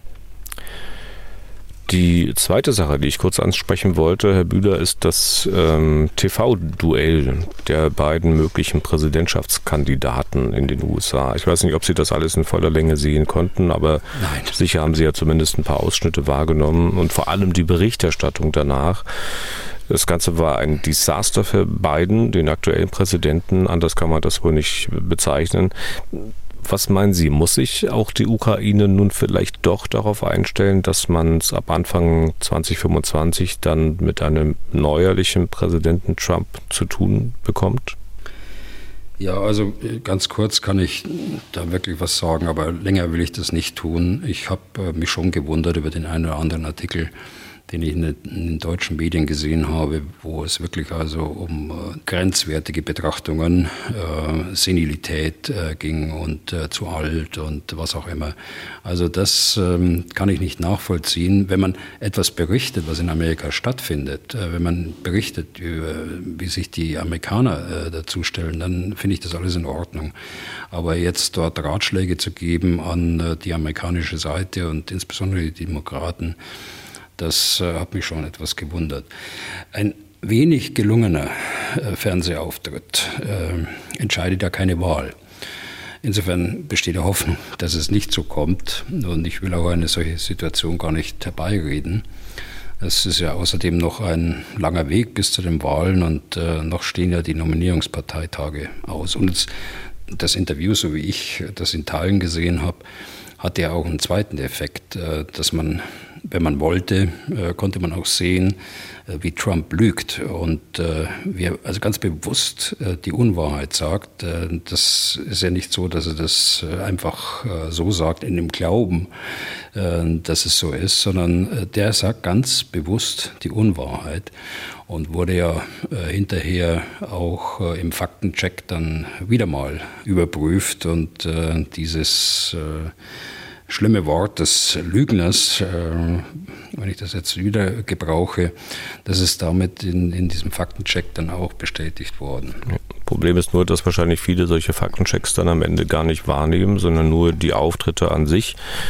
Die zweite Sache, die ich kurz ansprechen wollte, Herr Bühler, ist das ähm, T V-Duell der beiden möglichen Präsidentschaftskandidaten in den U S A. Ich weiß nicht, ob Sie das alles in voller Länge sehen konnten, aber Nein. Sicher haben Sie ja zumindest ein paar Ausschnitte wahrgenommen, und vor allem die Berichterstattung danach. Das Ganze war ein Desaster für Biden, den aktuellen Präsidenten. Anders kann man das wohl nicht bezeichnen. Was meinen Sie, muss sich auch die Ukraine nun vielleicht doch darauf einstellen, dass man es ab Anfang zwanzig fünfundzwanzig dann mit einem neuerlichen Präsidenten Trump zu tun bekommt? Ja, also ganz kurz kann ich da wirklich was sagen, aber länger will ich das nicht tun. Ich habe mich schon gewundert über den einen oder anderen Artikel, den ich in den, in den deutschen Medien gesehen habe, wo es wirklich also um äh, grenzwertige Betrachtungen, äh, Senilität äh, ging und äh, zu alt und was auch immer. Also das ähm, kann ich nicht nachvollziehen. Wenn man etwas berichtet, was in Amerika stattfindet, äh, wenn man berichtet, über, wie sich die Amerikaner äh, dazu stellen, dann finde ich das alles in Ordnung. Aber jetzt dort Ratschläge zu geben an äh, die amerikanische Seite und insbesondere die Demokraten, das äh, hat mich schon etwas gewundert. Ein wenig gelungener äh, Fernsehauftritt äh, entscheidet ja keine Wahl. Insofern besteht die Hoffnung, dass es nicht so kommt. Und ich will auch eine solche Situation gar nicht herbeireden. Es ist ja außerdem noch ein langer Weg bis zu den Wahlen und äh, noch stehen ja die Nominierungsparteitage aus. Und jetzt, das Interview, so wie ich das in Teilen gesehen habe, hat ja auch einen zweiten Effekt, äh, dass man, wenn man wollte, äh, konnte man auch sehen, äh, wie Trump lügt und äh, wie er also ganz bewusst äh, die Unwahrheit sagt. Äh, das ist ja nicht so, dass er das äh, einfach äh, so sagt in dem Glauben, äh, dass es so ist, sondern äh, der sagt ganz bewusst die Unwahrheit und wurde ja äh, hinterher auch äh, im Faktencheck dann wieder mal überprüft und äh, dieses äh, schlimme Wort des Lügners, äh, wenn ich das jetzt wieder gebrauche, das ist damit in, in diesem Faktencheck dann auch bestätigt worden. Ja. Problem ist nur, dass wahrscheinlich viele solche Faktenchecks dann am Ende gar nicht wahrnehmen, sondern nur die Auftritte an sich.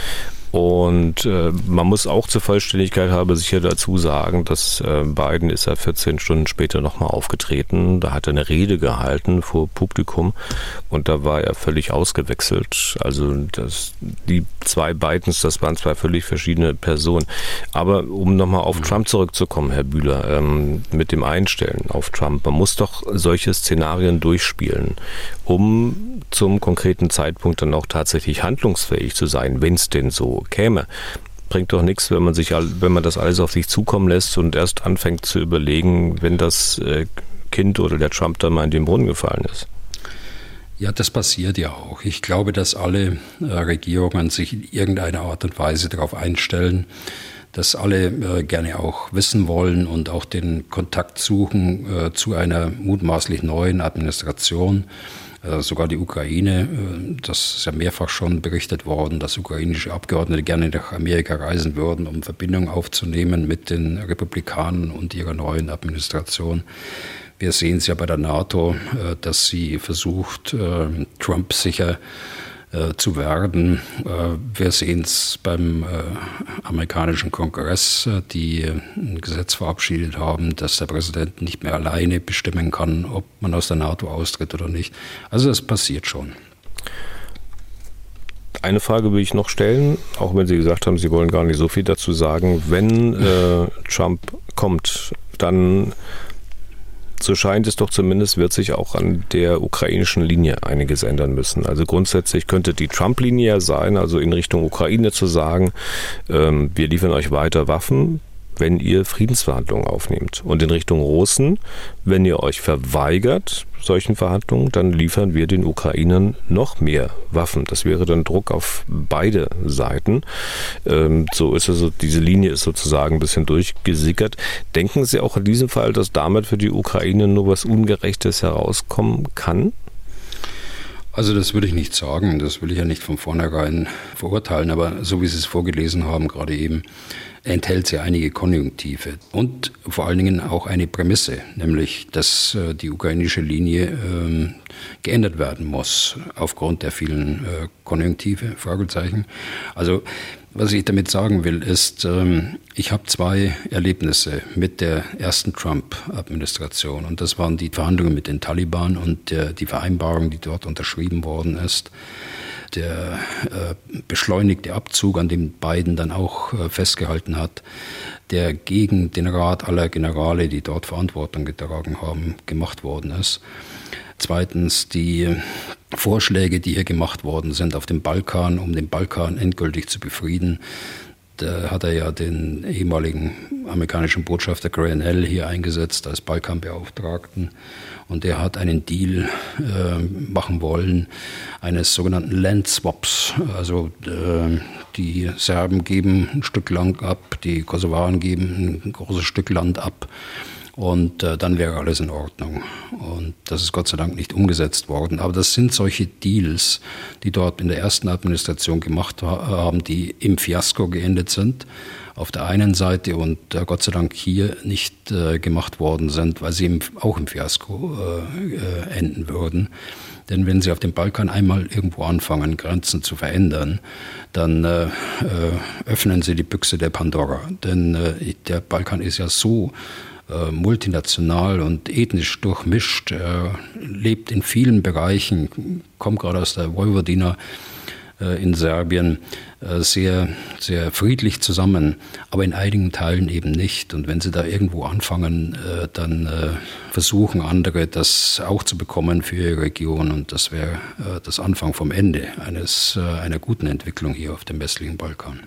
Und äh, man muss auch zur Vollständigkeit halber sicher dazu sagen, dass äh, Biden ist ja vierzehn Stunden später nochmal aufgetreten. Da hat er eine Rede gehalten vor Publikum und da war er völlig ausgewechselt. Also das, die zwei Bidens, das waren zwei völlig verschiedene Personen. Aber um nochmal auf mhm. Trump zurückzukommen, Herr Bühler, ähm, mit dem Einstellen auf Trump, man muss doch solche Szenarien durchspielen, um zum konkreten Zeitpunkt dann auch tatsächlich handlungsfähig zu sein, wenn es denn so käme. Bringt doch nichts, wenn man sich, wenn man das alles auf sich zukommen lässt und erst anfängt zu überlegen, wenn das Kind oder der Trump dann mal in den Brunnen gefallen ist. Ja, das passiert ja auch. Ich glaube, dass alle äh, Regierungen sich in irgendeiner Art und Weise darauf einstellen, dass alle äh, gerne auch wissen wollen und auch den Kontakt suchen äh, zu einer mutmaßlich neuen Administration. Sogar die Ukraine, das ist ja mehrfach schon berichtet worden, dass ukrainische Abgeordnete gerne nach Amerika reisen würden, um Verbindungen aufzunehmen mit den Republikanern und ihrer neuen Administration. Wir sehen es ja bei der NATO, dass sie versucht, Trump sicher zu werden. Wir sehen es beim amerikanischen Kongress, die ein Gesetz verabschiedet haben, dass der Präsident nicht mehr alleine bestimmen kann, ob man aus der NATO austritt oder nicht. Also das passiert schon. Eine Frage will ich noch stellen, auch wenn Sie gesagt haben, Sie wollen gar nicht so viel dazu sagen. Wenn äh, Trump kommt, dann so scheint es doch zumindest, wird sich auch an der ukrainischen Linie einiges ändern müssen. Also grundsätzlich könnte die Trump-Linie ja sein, also in Richtung Ukraine zu sagen, ähm, wir liefern euch weiter Waffen, wenn ihr Friedensverhandlungen aufnehmt. Und in Richtung Russen, wenn ihr euch verweigert solchen Verhandlungen, dann liefern wir den Ukrainern noch mehr Waffen. Das wäre dann Druck auf beide Seiten. Ähm, so ist also, diese Linie ist sozusagen ein bisschen durchgesickert. Denken Sie auch in diesem Fall, dass damit für die Ukraine nur was Ungerechtes herauskommen kann? Also das würde ich nicht sagen, das will ich ja nicht von vornherein verurteilen, aber so wie Sie es vorgelesen haben, gerade eben, enthält sie einige Konjunktive und vor allen Dingen auch eine Prämisse, nämlich, dass äh, die ukrainische Linie äh, geändert werden muss aufgrund der vielen äh, Konjunktive, Fragezeichen. Also was ich damit sagen will, ist, ähm, ich habe zwei Erlebnisse mit der ersten Trump-Administration und das waren die Verhandlungen mit den Taliban und äh, die Vereinbarung, die dort unterschrieben worden ist. Der äh, beschleunigte Abzug, an dem Biden dann auch äh, festgehalten hat, der gegen den Rat aller Generale, die dort Verantwortung getragen haben, gemacht worden ist. Zweitens die Vorschläge, die hier gemacht worden sind auf dem Balkan, um den Balkan endgültig zu befrieden. Da hat er ja den ehemaligen amerikanischen Botschafter Granell hier eingesetzt als Balkanbeauftragten. Und der hat einen Deal äh, machen wollen, eines sogenannten Land Swaps. Also äh, die Serben geben ein Stück Land ab, die Kosovaren geben ein großes Stück Land ab. Und äh, dann wäre alles in Ordnung. Und das ist Gott sei Dank nicht umgesetzt worden. Aber das sind solche Deals, die dort in der ersten Administration gemacht haben, die im Fiasko geendet sind. Auf der einen Seite und äh, Gott sei Dank hier nicht äh, gemacht worden sind, weil sie im, auch im Fiasko äh, äh, enden würden. Denn wenn sie auf dem Balkan einmal irgendwo anfangen, Grenzen zu verändern, dann äh, äh, öffnen sie die Büchse der Pandora. Denn äh, der Balkan ist ja so äh, multinational und ethnisch durchmischt, äh, lebt in vielen Bereichen, kommt gerade aus der Vojvodina äh, in Serbien, äh, sehr, sehr friedlich zusammen, aber in einigen Teilen eben nicht. Und wenn sie da irgendwo anfangen, äh, dann äh, versuchen andere das auch zu bekommen für ihre Region. Und das wäre äh, das Anfang vom Ende eines, äh, einer guten Entwicklung hier auf dem westlichen Balkan.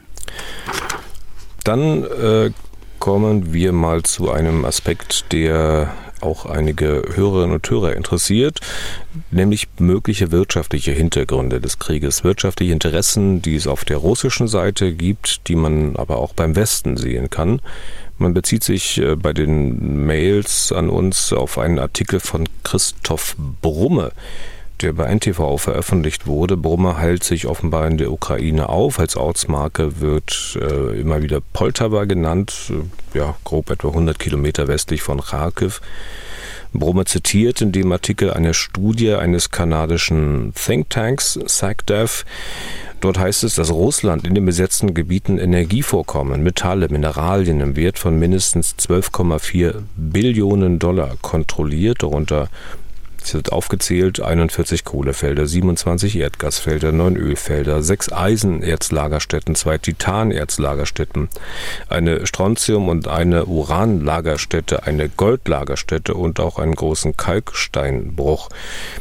Dann äh, kommen wir mal zu einem Aspekt, der auch einige Hörerinnen und Hörer interessiert, nämlich mögliche wirtschaftliche Hintergründe des Krieges, wirtschaftliche Interessen, die es auf der russischen Seite gibt, die man aber auch beim Westen sehen kann. Man bezieht sich bei den Mails an uns auf einen Artikel von Christoph Brumme, der bei N T V veröffentlicht wurde. Brumme hält sich offenbar in der Ukraine auf. Als Ortsmarke wird äh, immer wieder Poltava genannt, äh, ja, grob etwa hundert Kilometer westlich von Kharkiv. Brumme zitiert in dem Artikel eine Studie eines kanadischen Thinktanks, SACDEV. Dort heißt es, dass Russland in den besetzten Gebieten Energievorkommen, Metalle, Mineralien im Wert von mindestens zwölf Komma vier Billionen Dollar kontrolliert, darunter es wird aufgezählt, einundvierzig Kohlefelder, siebenundzwanzig Erdgasfelder, neun Ölfelder, sechs Eisenerzlagerstätten, zwei Titanerzlagerstätten, eine Strontium- und eine Uranlagerstätte, eine Goldlagerstätte und auch einen großen Kalksteinbruch.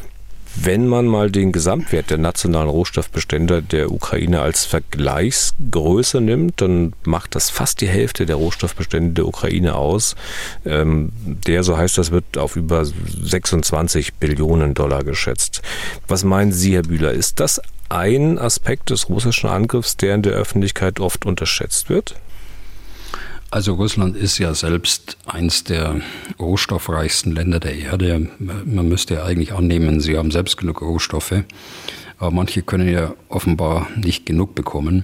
Wenn man mal den Gesamtwert der nationalen Rohstoffbestände der Ukraine als Vergleichsgröße nimmt, dann macht das fast die Hälfte der Rohstoffbestände der Ukraine aus. Ähm, der, so heißt das, wird auf über sechsundzwanzig Billionen Dollar geschätzt. Was meinen Sie, Herr Bühler, ist das ein Aspekt des russischen Angriffs, der in der Öffentlichkeit oft unterschätzt wird? Also Russland ist ja selbst eins der rohstoffreichsten Länder der Erde. Man müsste ja eigentlich annehmen, sie haben selbst genug Rohstoffe, aber manche können ja offenbar nicht genug bekommen.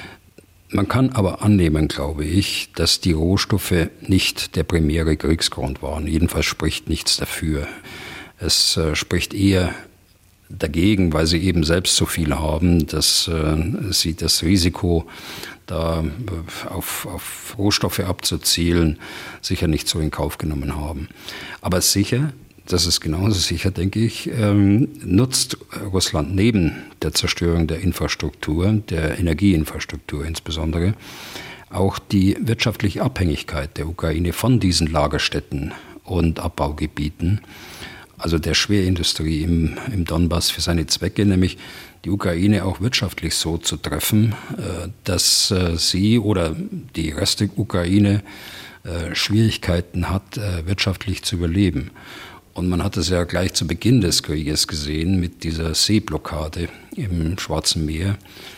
Man kann aber annehmen, glaube ich, dass die Rohstoffe nicht der primäre Kriegsgrund waren. Jedenfalls spricht nichts dafür. Es äh, spricht eher dagegen, weil sie eben selbst so viel haben, dass äh, sie das Risiko, da auf, auf Rohstoffe abzuzielen, sicher nicht so in Kauf genommen haben. Aber sicher, das ist genauso sicher, denke ich, ähm, nutzt Russland neben der Zerstörung der Infrastruktur, der Energieinfrastruktur insbesondere, auch die wirtschaftliche Abhängigkeit der Ukraine von diesen Lagerstätten und Abbaugebieten, also der Schwerindustrie im, im Donbass für seine Zwecke, nämlich die Ukraine auch wirtschaftlich so zu treffen, dass sie oder die Rest der Ukraine Schwierigkeiten hat, wirtschaftlich zu überleben. Und man hat es ja gleich zu Beginn des Krieges gesehen mit dieser Seeblockade im Schwarzen Meer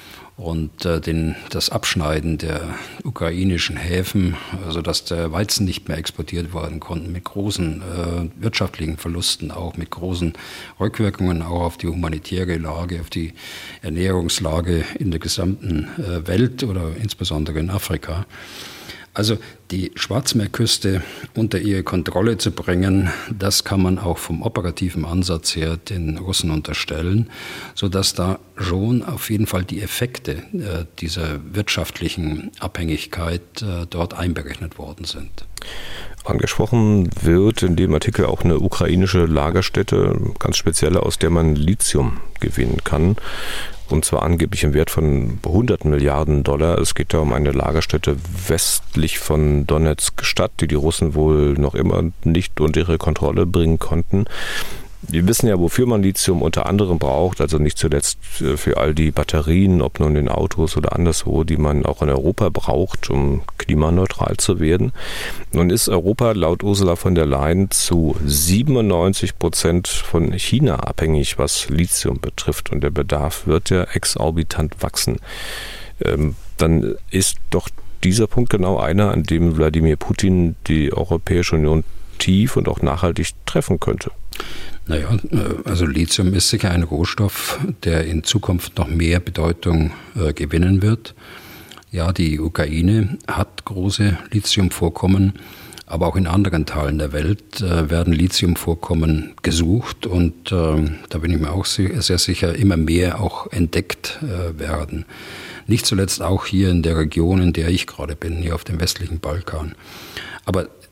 und äh, den, das Abschneiden der ukrainischen Häfen, sodass der Weizen nicht mehr exportiert werden konnte, mit großen äh, wirtschaftlichen Verlusten, auch mit großen Rückwirkungen auch auf die humanitäre Lage, auf die Ernährungslage in der gesamten äh, Welt oder insbesondere in Afrika. Also die Schwarzmeerküste unter ihre Kontrolle zu bringen, das kann man auch vom operativen Ansatz her den Russen unterstellen, sodass da schon auf jeden Fall die Effekte äh, dieser wirtschaftlichen Abhängigkeit äh, dort einberechnet worden sind. Angesprochen wird in dem Artikel auch eine ukrainische Lagerstätte, ganz spezielle, aus der man Lithium gewinnen kann. Und zwar angeblich im Wert von hunderten Milliarden Dollar. Es geht da um eine Lagerstätte westlich von Donetsk-Stadt, die die Russen wohl noch immer nicht unter ihre Kontrolle bringen konnten. Wir wissen ja, wofür man Lithium unter anderem braucht, also nicht zuletzt für all die Batterien, ob nun in Autos oder anderswo, die man auch in Europa braucht, um klimaneutral zu werden. Nun ist Europa laut Ursula von der Leyen zu siebenundneunzig Prozent von China abhängig, was Lithium betrifft. Und der Bedarf wird ja exorbitant wachsen. Ähm, dann ist doch dieser Punkt genau einer, an dem Wladimir Putin die Europäische Union tief und auch nachhaltig treffen könnte. Naja, also Lithium ist sicher ein Rohstoff, der in Zukunft noch mehr Bedeutung äh, gewinnen wird. Ja, die Ukraine hat große Lithiumvorkommen, aber auch in anderen Teilen der Welt äh, werden Lithiumvorkommen gesucht und äh, da bin ich mir auch sehr, sehr sicher, immer mehr auch entdeckt äh, werden. Nicht zuletzt auch hier in der Region, in der ich gerade bin, hier auf dem westlichen Balkan. Aber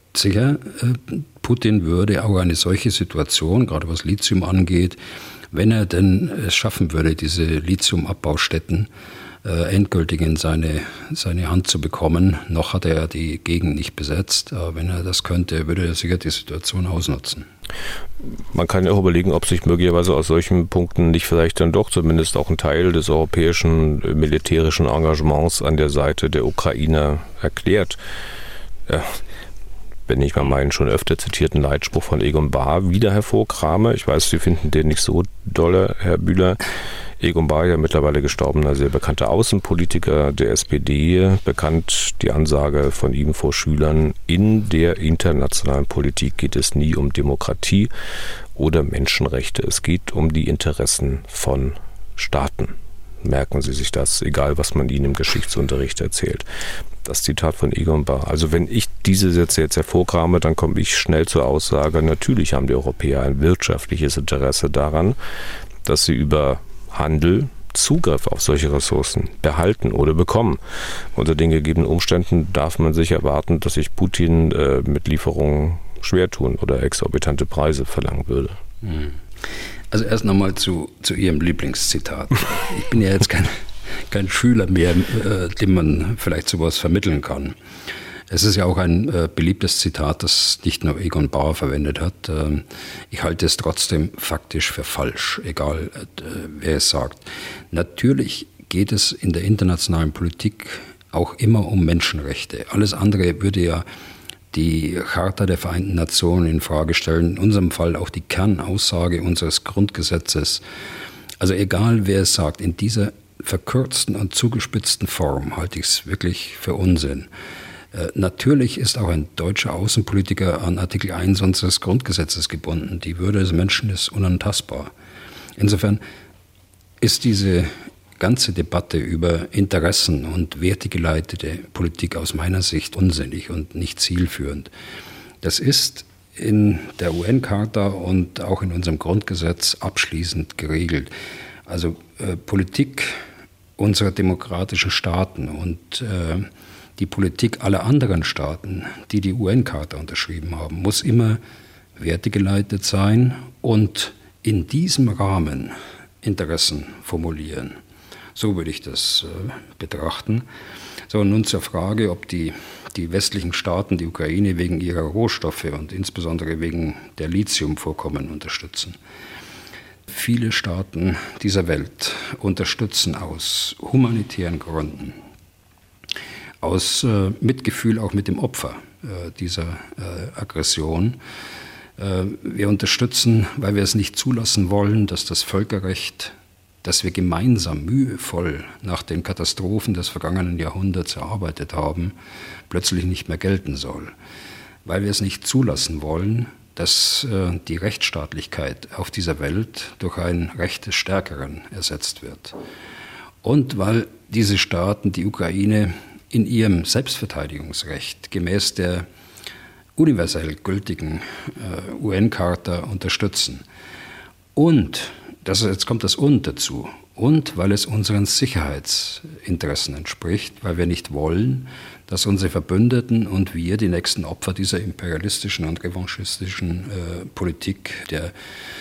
sicher, Putin würde auch eine solche Situation, gerade was Lithium angeht, wenn er denn es schaffen würde, diese Lithiumabbaustätten äh, endgültig in seine, seine Hand zu bekommen, noch hat er ja die Gegend nicht besetzt, aber wenn er das könnte, würde er sicher die Situation ausnutzen. Man kann ja auch überlegen, ob sich möglicherweise aus solchen Punkten nicht vielleicht dann doch zumindest auch ein Teil des europäischen militärischen Engagements an der Seite der Ukrainer erklärt. Ja. Wenn ich mal meinen schon öfter zitierten Leitspruch von Egon Bahr wieder hervorkrame. Ich weiß, Sie finden den nicht so dolle, Herr Bühler. Egon Bahr, ja mittlerweile gestorbener, sehr bekannter Außenpolitiker der S P D, bekannt die Ansage von ihm vor Schülern: In der internationalen Politik geht es nie um Demokratie oder Menschenrechte. Es geht um die Interessen von Staaten. Merken Sie sich das, egal was man Ihnen im Geschichtsunterricht erzählt. Das Zitat von Egon Bahr. Also wenn ich diese Sätze jetzt hervorkrame, dann komme ich schnell zur Aussage, natürlich haben die Europäer ein wirtschaftliches Interesse daran, dass sie über Handel Zugriff auf solche Ressourcen behalten oder bekommen. Unter den gegebenen Umständen darf man sich erwarten, dass sich Putin äh, mit Lieferungen schwer tun oder exorbitante Preise verlangen würde. Also erst nochmal zu, zu Ihrem Lieblingszitat. Ich bin ja jetzt kein, kein Schüler mehr, äh, dem man vielleicht sowas vermitteln kann. Es ist ja auch ein äh, beliebtes Zitat, das nicht nur Egon Bahr verwendet hat. Ähm, ich halte es trotzdem faktisch für falsch, egal äh, wer es sagt. Natürlich geht es in der internationalen Politik auch immer um Menschenrechte. Alles andere würde ja die Charta der Vereinten Nationen in Frage stellen, in unserem Fall auch die Kernaussage unseres Grundgesetzes. Also egal wer es sagt, in dieser verkürzten und zugespitzten Form halte ich es wirklich für Unsinn. Äh, natürlich ist auch ein deutscher Außenpolitiker an Artikel eins unseres Grundgesetzes gebunden. Die Würde des Menschen ist unantastbar. Insofern ist diese ganze Debatte über Interessen und wertegeleitete Politik aus meiner Sicht unsinnig und nicht zielführend. Das ist in der U N-Charta und auch in unserem Grundgesetz abschließend geregelt. Also äh, Politik unserer demokratischen Staaten und äh, die Politik aller anderen Staaten, die die U N-Charta unterschrieben haben, muss immer wertegeleitet sein und in diesem Rahmen Interessen formulieren. So würde ich das äh, betrachten. So, nun zur Frage, ob die, die westlichen Staaten die Ukraine wegen ihrer Rohstoffe und insbesondere wegen der Lithiumvorkommen unterstützen. Viele Staaten dieser Welt unterstützen aus humanitären Gründen, aus äh, Mitgefühl auch mit dem Opfer äh, dieser äh, Aggression. Äh, wir unterstützen, weil wir es nicht zulassen wollen, dass das Völkerrecht, das wir gemeinsam mühevoll nach den Katastrophen des vergangenen Jahrhunderts erarbeitet haben, plötzlich nicht mehr gelten soll. Weil wir es nicht zulassen wollen, dass äh, die Rechtsstaatlichkeit auf dieser Welt durch ein Recht des Stärkeren ersetzt wird. Und weil diese Staaten die Ukraine in ihrem Selbstverteidigungsrecht gemäß der universell gültigen äh, U N-Charta unterstützen. Und Das, jetzt kommt das Und dazu. Und weil es unseren Sicherheitsinteressen entspricht, weil wir nicht wollen, dass unsere Verbündeten und wir die nächsten Opfer dieser imperialistischen und revanchistischen äh, Politik, der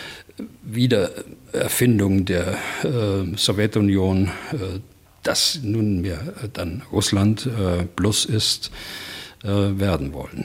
Wiedererfindung der äh, Sowjetunion, äh, das nunmehr dann Russland äh, plus ist, äh, werden wollen.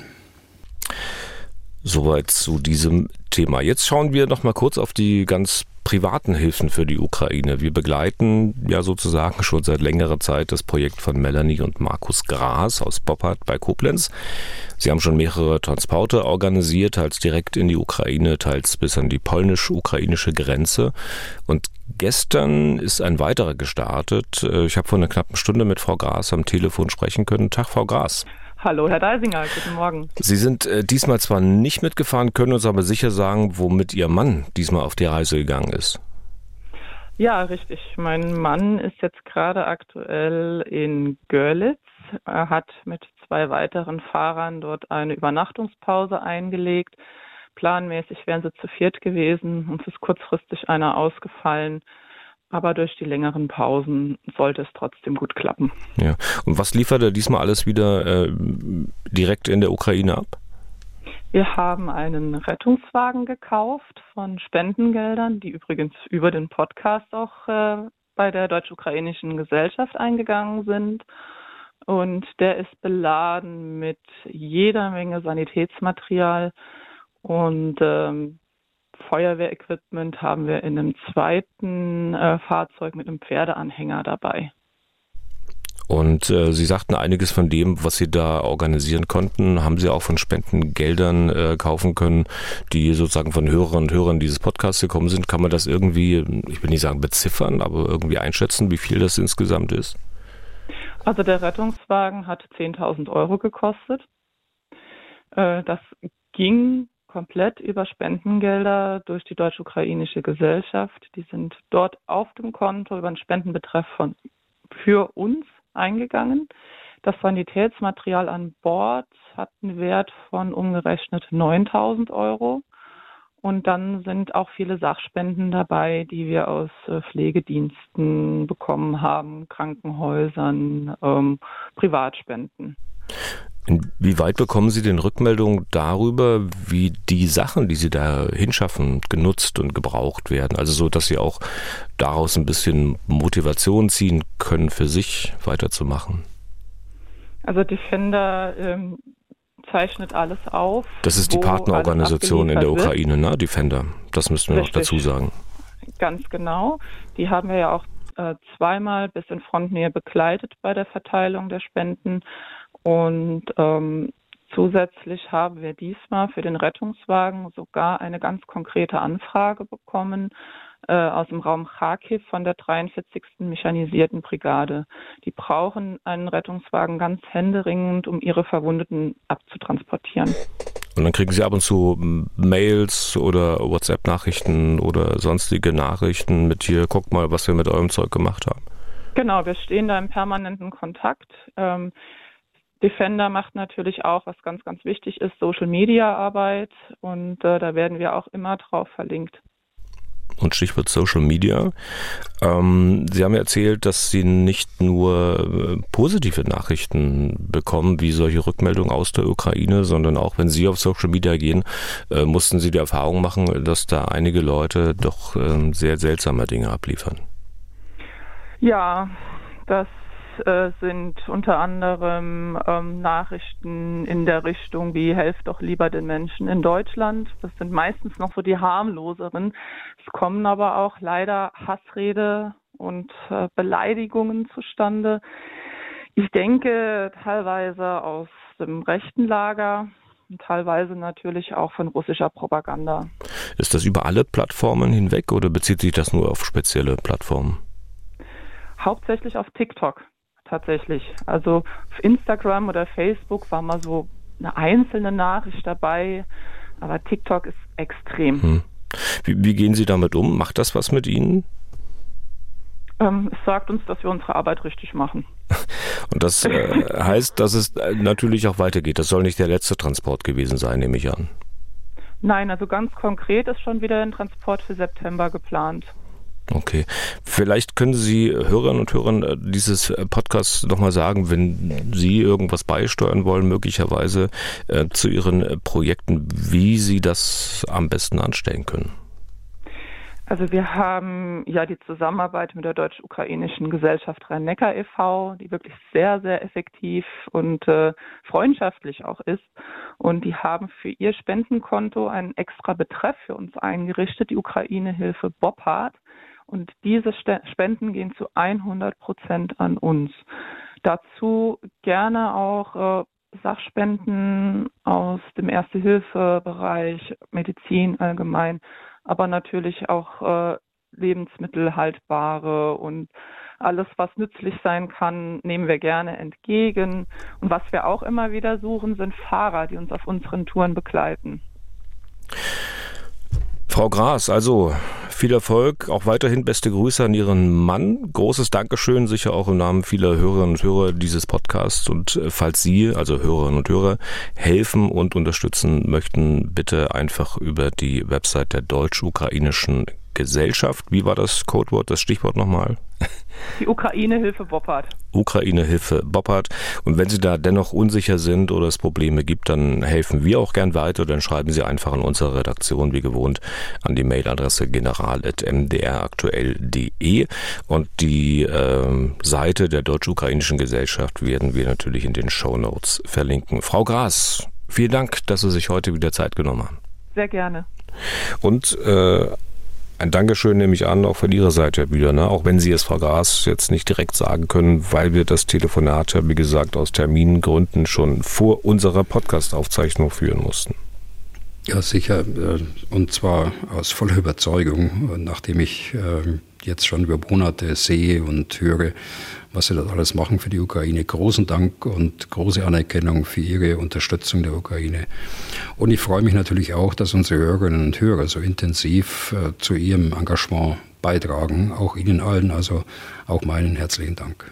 Soweit zu diesem Thema. Jetzt schauen wir noch mal kurz auf die ganz privaten Hilfen für die Ukraine. Wir begleiten ja sozusagen schon seit längerer Zeit das Projekt von Melanie und Markus Gras aus Boppard bei Koblenz. Sie haben schon mehrere Transporte organisiert, teils direkt in die Ukraine, teils bis an die polnisch-ukrainische Grenze. Und gestern ist ein weiterer gestartet. Ich habe vor einer knappen Stunde mit Frau Gras am Telefon sprechen können. Tag, Frau Gras. Hallo, Herr Deisinger, guten Morgen. Sie sind äh, diesmal zwar nicht mitgefahren, können uns aber sicher sagen, womit Ihr Mann diesmal auf die Reise gegangen ist. Ja, richtig. Mein Mann ist jetzt gerade aktuell in Görlitz. Er hat mit zwei weiteren Fahrern dort eine Übernachtungspause eingelegt. Planmäßig wären sie zu viert gewesen. Uns ist kurzfristig einer ausgefallen. Aber durch die längeren Pausen sollte es trotzdem gut klappen. Ja. Und was liefert er diesmal alles wieder äh, direkt in der Ukraine ab? Wir haben einen Rettungswagen gekauft von Spendengeldern, die übrigens über den Podcast auch äh, bei der Deutsch-Ukrainischen Gesellschaft eingegangen sind. Und der ist beladen mit jeder Menge Sanitätsmaterial und ähm, Feuerwehrequipment haben wir in einem zweiten äh, Fahrzeug mit einem Pferdeanhänger dabei. Und äh, Sie sagten, einiges von dem, was Sie da organisieren konnten, haben Sie auch von Spendengeldern äh, kaufen können, die sozusagen von Hörerinnen und Hörern dieses Podcasts gekommen sind. Kann man das irgendwie, ich will nicht sagen beziffern, aber irgendwie einschätzen, wie viel das insgesamt ist? Also der Rettungswagen hat zehntausend Euro gekostet. Äh, das ging komplett über Spendengelder durch die Deutsch-Ukrainische Gesellschaft. Die sind dort auf dem Konto über einen Spendenbetreff von für uns eingegangen. Das Sanitätsmaterial an Bord hat einen Wert von umgerechnet neuntausend Euro. Und dann sind auch viele Sachspenden dabei, die wir aus äh, Pflegediensten bekommen haben, Krankenhäusern, ähm, Privatspenden. Inwieweit bekommen Sie denn Rückmeldungen darüber, wie die Sachen, die Sie da hinschaffen, genutzt und gebraucht werden? Also so, dass Sie auch daraus ein bisschen Motivation ziehen können, für sich weiterzumachen? Also Defender ähm, zeichnet alles auf. Das ist die Partnerorganisation in der Ukraine, ne? Defender. Das müssen wir Richtig. noch dazu sagen. Ganz genau. Die haben wir ja auch äh, zweimal bis in Frontnähe begleitet bei der Verteilung der Spenden. Und ähm, zusätzlich haben wir diesmal für den Rettungswagen sogar eine ganz konkrete Anfrage bekommen äh, aus dem Raum Charkiw von der dreiundvierzigsten Mechanisierten Brigade. Die brauchen einen Rettungswagen ganz händeringend, um ihre Verwundeten abzutransportieren. Und dann kriegen Sie ab und zu Mails oder WhatsApp-Nachrichten oder sonstige Nachrichten mit hier, guckt mal, was wir mit eurem Zeug gemacht haben. Genau, wir stehen da im permanenten Kontakt. Ähm, Defender macht natürlich auch, was ganz, ganz wichtig ist, Social-Media-Arbeit und äh, da werden wir auch immer drauf verlinkt. Und Stichwort Social Media. Ähm, Sie haben ja erzählt, dass Sie nicht nur äh, positive Nachrichten bekommen, wie solche Rückmeldungen aus der Ukraine, sondern auch wenn Sie auf Social Media gehen, äh, mussten Sie die Erfahrung machen, dass da einige Leute doch äh, sehr seltsame Dinge abliefern. Ja, das äh, sind unter anderem ähm, Nachrichten in der Richtung wie helft doch lieber den Menschen in Deutschland. Das sind meistens noch so die harmloseren. Es kommen aber auch leider Hassrede und äh, Beleidigungen zustande. Ich denke teilweise aus dem rechten Lager und teilweise natürlich auch von russischer Propaganda. Ist das über alle Plattformen hinweg oder bezieht sich das nur auf spezielle Plattformen? Hauptsächlich auf TikTok tatsächlich. Also auf Instagram oder Facebook war mal so eine einzelne Nachricht dabei, aber TikTok ist extrem. Hm. Wie, wie gehen Sie damit um? Macht das was mit Ihnen? Ähm, es sagt uns, dass wir unsere Arbeit richtig machen. Und das äh, heißt, dass es natürlich auch weitergeht. Das soll nicht der letzte Transport gewesen sein, nehme ich an. Nein, also ganz konkret ist schon wieder ein Transport für September geplant. Okay. Vielleicht können Sie Hörerinnen und Hörern dieses Podcasts nochmal sagen, wenn Sie irgendwas beisteuern wollen, möglicherweise äh, zu Ihren Projekten, wie Sie das am besten anstellen können. Also wir haben ja die Zusammenarbeit mit der Deutsch-Ukrainischen Gesellschaft Rhein-Neckar e V, die wirklich sehr, sehr effektiv und äh, freundschaftlich auch ist. Und die haben für ihr Spendenkonto einen extra Betreff für uns eingerichtet, die Ukraine-Hilfe Boppard. Und diese Spenden gehen zu hundert Prozent an uns. Dazu gerne auch äh, Sachspenden aus dem Erste-Hilfe-Bereich, Medizin allgemein, aber natürlich auch äh, Lebensmittelhaltbare und alles, was nützlich sein kann, nehmen wir gerne entgegen. Und was wir auch immer wieder suchen, sind Fahrer, die uns auf unseren Touren begleiten. Frau Gras, also viel Erfolg, auch weiterhin beste Grüße an Ihren Mann. Großes Dankeschön, sicher auch im Namen vieler Hörerinnen und Hörer dieses Podcasts. Und falls Sie, also Hörerinnen und Hörer, helfen und unterstützen möchten, bitte einfach über die Website der Deutsch-Ukrainischen Gesellschaft. Wie war das Codewort, das Stichwort nochmal? Die Ukraine-Hilfe Boppard. Ukraine-Hilfe Boppard. Und wenn Sie da dennoch unsicher sind oder es Probleme gibt, dann helfen wir auch gern weiter. Dann schreiben Sie einfach an unsere Redaktion, wie gewohnt, an die Mailadresse general at m d r aktuell punkt d e. Und die äh, Seite der Deutsch-Ukrainischen Gesellschaft werden wir natürlich in den Shownotes verlinken. Frau Gras, vielen Dank, dass Sie sich heute wieder Zeit genommen haben. Sehr gerne. Und äh, ein Dankeschön nehme ich an, auch von Ihrer Seite wieder, ne? Auch wenn Sie es, Frau Gras, jetzt nicht direkt sagen können, weil wir das Telefonat ja, wie gesagt, aus Termingründen schon vor unserer Podcast-Aufzeichnung führen mussten. Ja, sicher. Und zwar aus voller Überzeugung, nachdem ich jetzt schon über Monate sehe und höre, was Sie dort alles machen für die Ukraine. Großen Dank und große Anerkennung für Ihre Unterstützung der Ukraine. Und ich freue mich natürlich auch, dass unsere Hörerinnen und Hörer so intensiv äh, zu Ihrem Engagement beitragen. Auch Ihnen allen, also auch meinen herzlichen Dank.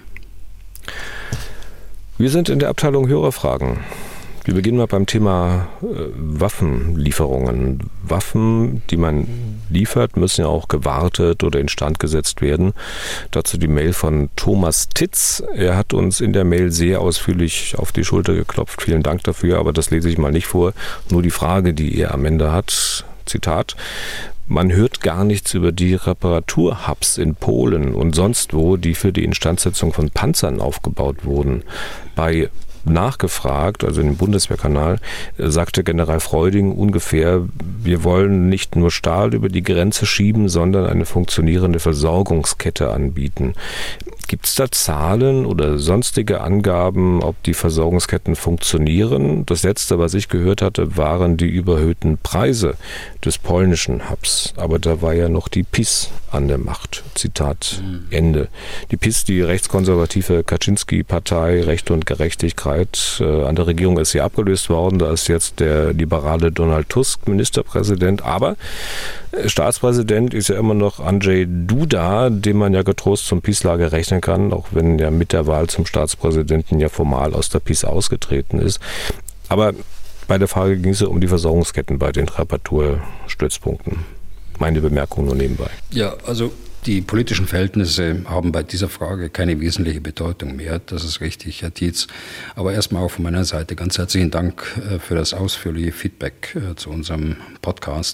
Wir sind in der Abteilung Hörerfragen. Wir beginnen mal beim Thema äh, Waffenlieferungen. Waffen, die man liefert, müssen ja auch gewartet oder instand gesetzt werden. Dazu die Mail von Thomas Titz. Er hat uns in der Mail sehr ausführlich auf die Schulter geklopft. Vielen Dank dafür, aber das lese ich mal nicht vor. Nur die Frage, die er am Ende hat, Zitat: Man hört gar nichts über die Reparaturhubs in Polen und sonst wo, die für die Instandsetzung von Panzern aufgebaut wurden. Bei Nachgefragt, also im Bundeswehrkanal, sagte General Freuding ungefähr, wir wollen nicht nur Stahl über die Grenze schieben, sondern eine funktionierende Versorgungskette anbieten. Gibt es da Zahlen oder sonstige Angaben, ob die Versorgungsketten funktionieren? Das letzte, was ich gehört hatte, waren die überhöhten Preise des polnischen Hubs. Aber da war ja noch die PiS an der Macht. Zitat mhm. Ende. Die PiS, die rechtskonservative Kaczynski-Partei, Recht und Gerechtigkeit, äh, an der Regierung ist sie abgelöst worden. Da ist jetzt der liberale Donald Tusk Ministerpräsident. Aber äh, Staatspräsident ist ja immer noch Andrzej Duda, dem man ja getrost zum PiS-Lager rechnen kann, auch wenn er mit der Wahl zum Staatspräsidenten ja formal aus der PiS ausgetreten ist. Aber bei der Frage ging es ja um die Versorgungsketten bei den Reparaturstützpunkten. Meine Bemerkung nur nebenbei. Ja, also die politischen Verhältnisse haben bei dieser Frage keine wesentliche Bedeutung mehr. Das ist richtig, Herr Tietz. Aber erstmal auch von meiner Seite ganz herzlichen Dank für das ausführliche Feedback zu unserem Podcast.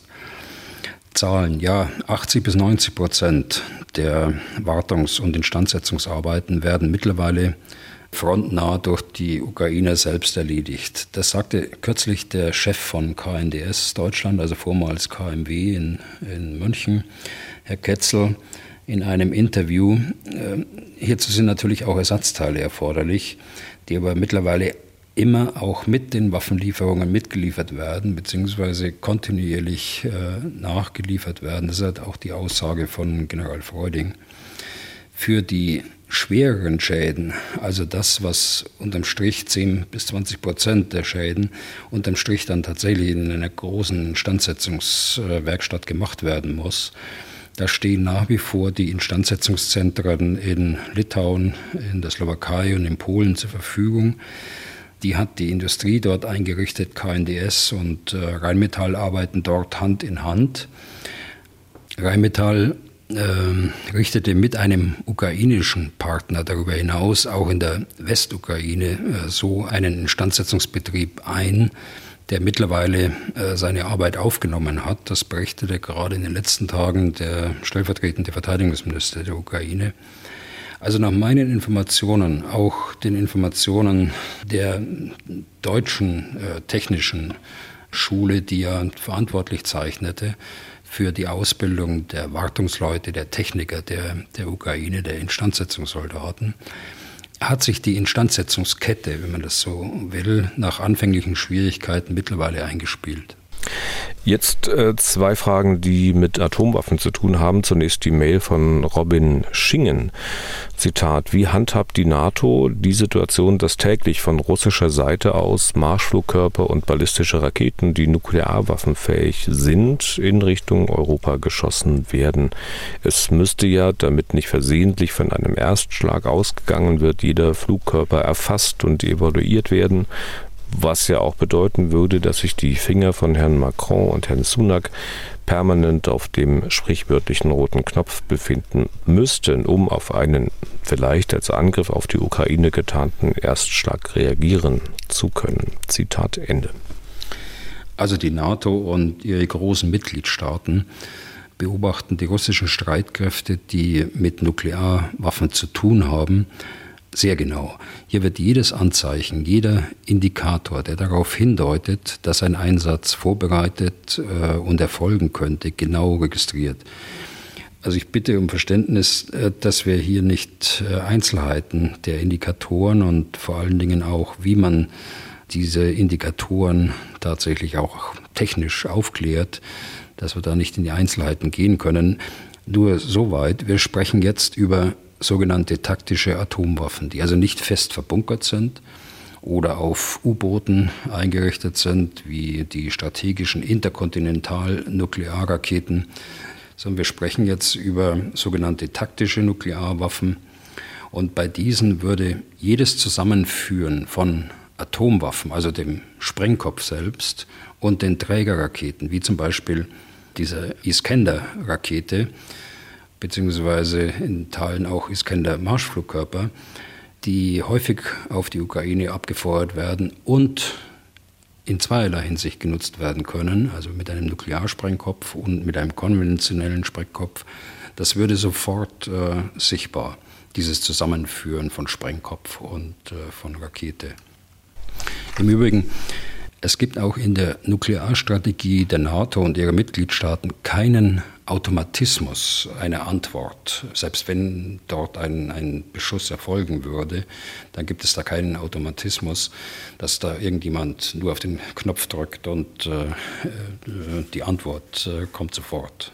Zahlen, ja, achtzig bis neunzig Prozent der Wartungs- und Instandsetzungsarbeiten werden mittlerweile frontnah durch die Ukrainer selbst erledigt. Das sagte kürzlich der Chef von K N D S Deutschland, also vormals K M W in, in München, Herr Ketzel, in einem Interview. Hierzu sind natürlich auch Ersatzteile erforderlich, die aber mittlerweile immer auch mit den Waffenlieferungen mitgeliefert werden, beziehungsweise kontinuierlich äh, nachgeliefert werden. Das ist halt auch die Aussage von General Freuding. Für die schwereren Schäden, also das, was unterm Strich zehn bis zwanzig Prozent der Schäden unterm Strich dann tatsächlich in einer großen Instandsetzungswerkstatt gemacht werden muss, da stehen nach wie vor die Instandsetzungszentren in Litauen, in der Slowakei und in Polen zur Verfügung. Die hat die Industrie dort eingerichtet, K N D S und äh, Rheinmetall arbeiten dort Hand in Hand. Rheinmetall äh, richtete mit einem ukrainischen Partner darüber hinaus auch in der Westukraine äh, so einen Instandsetzungsbetrieb ein, der mittlerweile äh, seine Arbeit aufgenommen hat. Das berichtete gerade in den letzten Tagen der stellvertretende Verteidigungsminister der Ukraine. Also nach meinen Informationen, auch den Informationen der deutschen äh, technischen Schule, die ja verantwortlich zeichnete für die Ausbildung der Wartungsleute, der Techniker der, der Ukraine, der Instandsetzungssoldaten, hat sich die Instandsetzungskette, wenn man das so will, nach anfänglichen Schwierigkeiten mittlerweile eingespielt. Jetzt äh, zwei Fragen, die mit Atomwaffen zu tun haben. Zunächst die Mail von Robin Schingen. Zitat: Wie handhabt die NATO die Situation, dass täglich von russischer Seite aus Marschflugkörper und ballistische Raketen, die nuklearwaffenfähig sind, in Richtung Europa geschossen werden? Es müsste ja, damit nicht versehentlich von einem Erstschlag ausgegangen wird, jeder Flugkörper erfasst und evaluiert werden. was ja auch bedeuten würde, dass sich die Finger von Herrn Macron und Herrn Sunak permanent auf dem sprichwörtlichen roten Knopf befinden müssten, um auf einen vielleicht als Angriff auf die Ukraine getarnten Erstschlag reagieren zu können. Zitat Ende. Also die NATO und ihre großen Mitgliedstaaten beobachten die russischen Streitkräfte, die mit Nuklearwaffen zu tun haben, sehr genau. Hier wird jedes Anzeichen, jeder Indikator, der darauf hindeutet, dass ein Einsatz vorbereitet äh, und erfolgen könnte, genau registriert. Also ich bitte um Verständnis, äh, dass wir hier nicht äh, Einzelheiten der Indikatoren und vor allen Dingen auch, wie man diese Indikatoren tatsächlich auch technisch aufklärt, dass wir da nicht in die Einzelheiten gehen können. Nur soweit, wir sprechen jetzt über sogenannte taktische Atomwaffen, die also nicht fest verbunkert sind oder auf U-Booten eingerichtet sind, wie die strategischen Interkontinental-Nuklearraketen, sondern wir sprechen jetzt über sogenannte taktische Nuklearwaffen. Und bei diesen würde jedes Zusammenführen von Atomwaffen, also dem Sprengkopf selbst, und den Trägerraketen, wie zum Beispiel dieser Iskander-Rakete, beziehungsweise in Teilen auch Iskander-Marschflugkörper, die häufig auf die Ukraine abgefeuert werden und in zweierlei Hinsicht genutzt werden können, also mit einem Nuklearsprengkopf und mit einem konventionellen Sprengkopf. Das würde sofort äh, sichtbar, dieses Zusammenführen von Sprengkopf und äh, von Rakete. Im Übrigen, es gibt auch in der Nuklearstrategie der NATO und ihrer Mitgliedstaaten keinen Automatismus, eine Antwort. Selbst wenn dort ein, ein Beschuss erfolgen würde, dann gibt es da keinen Automatismus, dass da irgendjemand nur auf den Knopf drückt und äh, die Antwort äh, kommt sofort.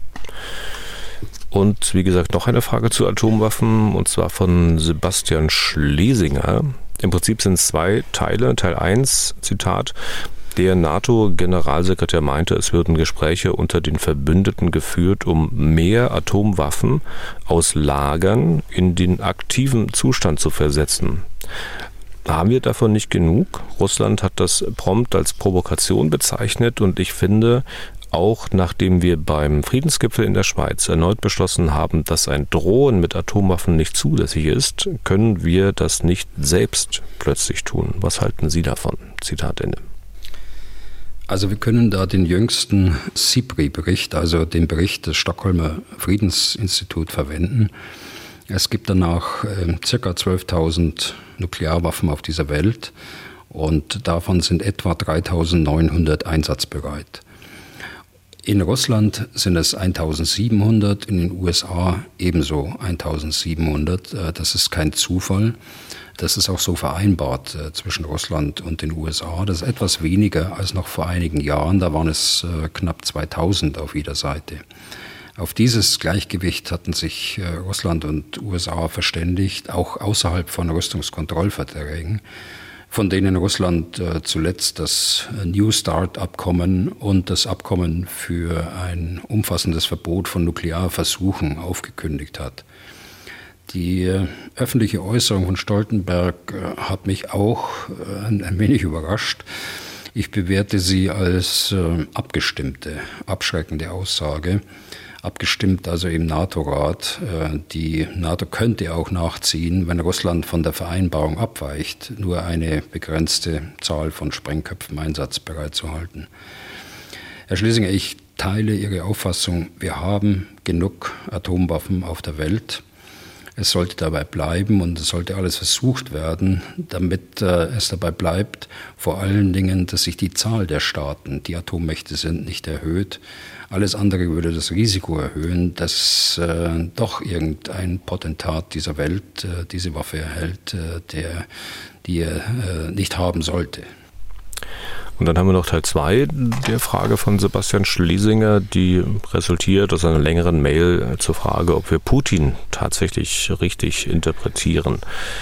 Und wie gesagt, noch eine Frage zu Atomwaffen, und zwar von Sebastian Schlesinger. Im Prinzip sind es zwei Teile. Teil eins, Zitat: Der NATO-Generalsekretär meinte, es würden Gespräche unter den Verbündeten geführt, um mehr Atomwaffen aus Lagern in den aktiven Zustand zu versetzen. Haben wir davon nicht genug? Russland hat das prompt als Provokation bezeichnet, und ich finde, auch nachdem wir beim Friedensgipfel in der Schweiz erneut beschlossen haben, dass ein Drohen mit Atomwaffen nicht zulässig ist, können wir das nicht selbst plötzlich tun. Was halten Sie davon? Zitat Ende. Also wir können da den jüngsten SIPRI-Bericht, also den Bericht des Stockholmer Friedensinstituts, verwenden. Es gibt danach äh, ca. zwölftausend Nuklearwaffen auf dieser Welt, und davon sind etwa dreitausendneunhundert einsatzbereit. In Russland sind es eintausendsiebenhundert, in den U S A ebenso eintausendsiebenhundert. Das ist kein Zufall. Das ist auch so vereinbart zwischen Russland und den U S A. Das ist etwas weniger als noch vor einigen Jahren. Da waren es knapp zweitausend auf jeder Seite. Auf dieses Gleichgewicht hatten sich Russland und U S A verständigt, auch außerhalb von Rüstungskontrollverträgen, von denen Russland äh, zuletzt das New Start-Abkommen und das Abkommen für ein umfassendes Verbot von Nuklearversuchen aufgekündigt hat. Die äh, öffentliche Äußerung von Stoltenberg äh, hat mich auch äh, ein, ein wenig überrascht. Ich bewerte sie als äh, abgestimmte, abschreckende Aussage. Abgestimmt also im NATO-Rat. Die NATO könnte auch nachziehen, wenn Russland von der Vereinbarung abweicht, nur eine begrenzte Zahl von Sprengköpfen einsatzbereit zu halten. Herr Schlesinger, ich teile Ihre Auffassung, wir haben genug Atomwaffen auf der Welt. Es sollte dabei bleiben, und es sollte alles versucht werden, damit äh, es dabei bleibt, vor allen Dingen, dass sich die Zahl der Staaten, die Atommächte sind, nicht erhöht. Alles andere würde das Risiko erhöhen, dass äh, doch irgendein Potentat dieser Welt äh, diese Waffe erhält, äh, der, die er äh, nicht haben sollte. Und dann haben wir noch Teil zwei der Frage von Sebastian Schlesinger, die resultiert aus einer längeren Mail zur Frage, ob wir Putin tatsächlich richtig interpretieren.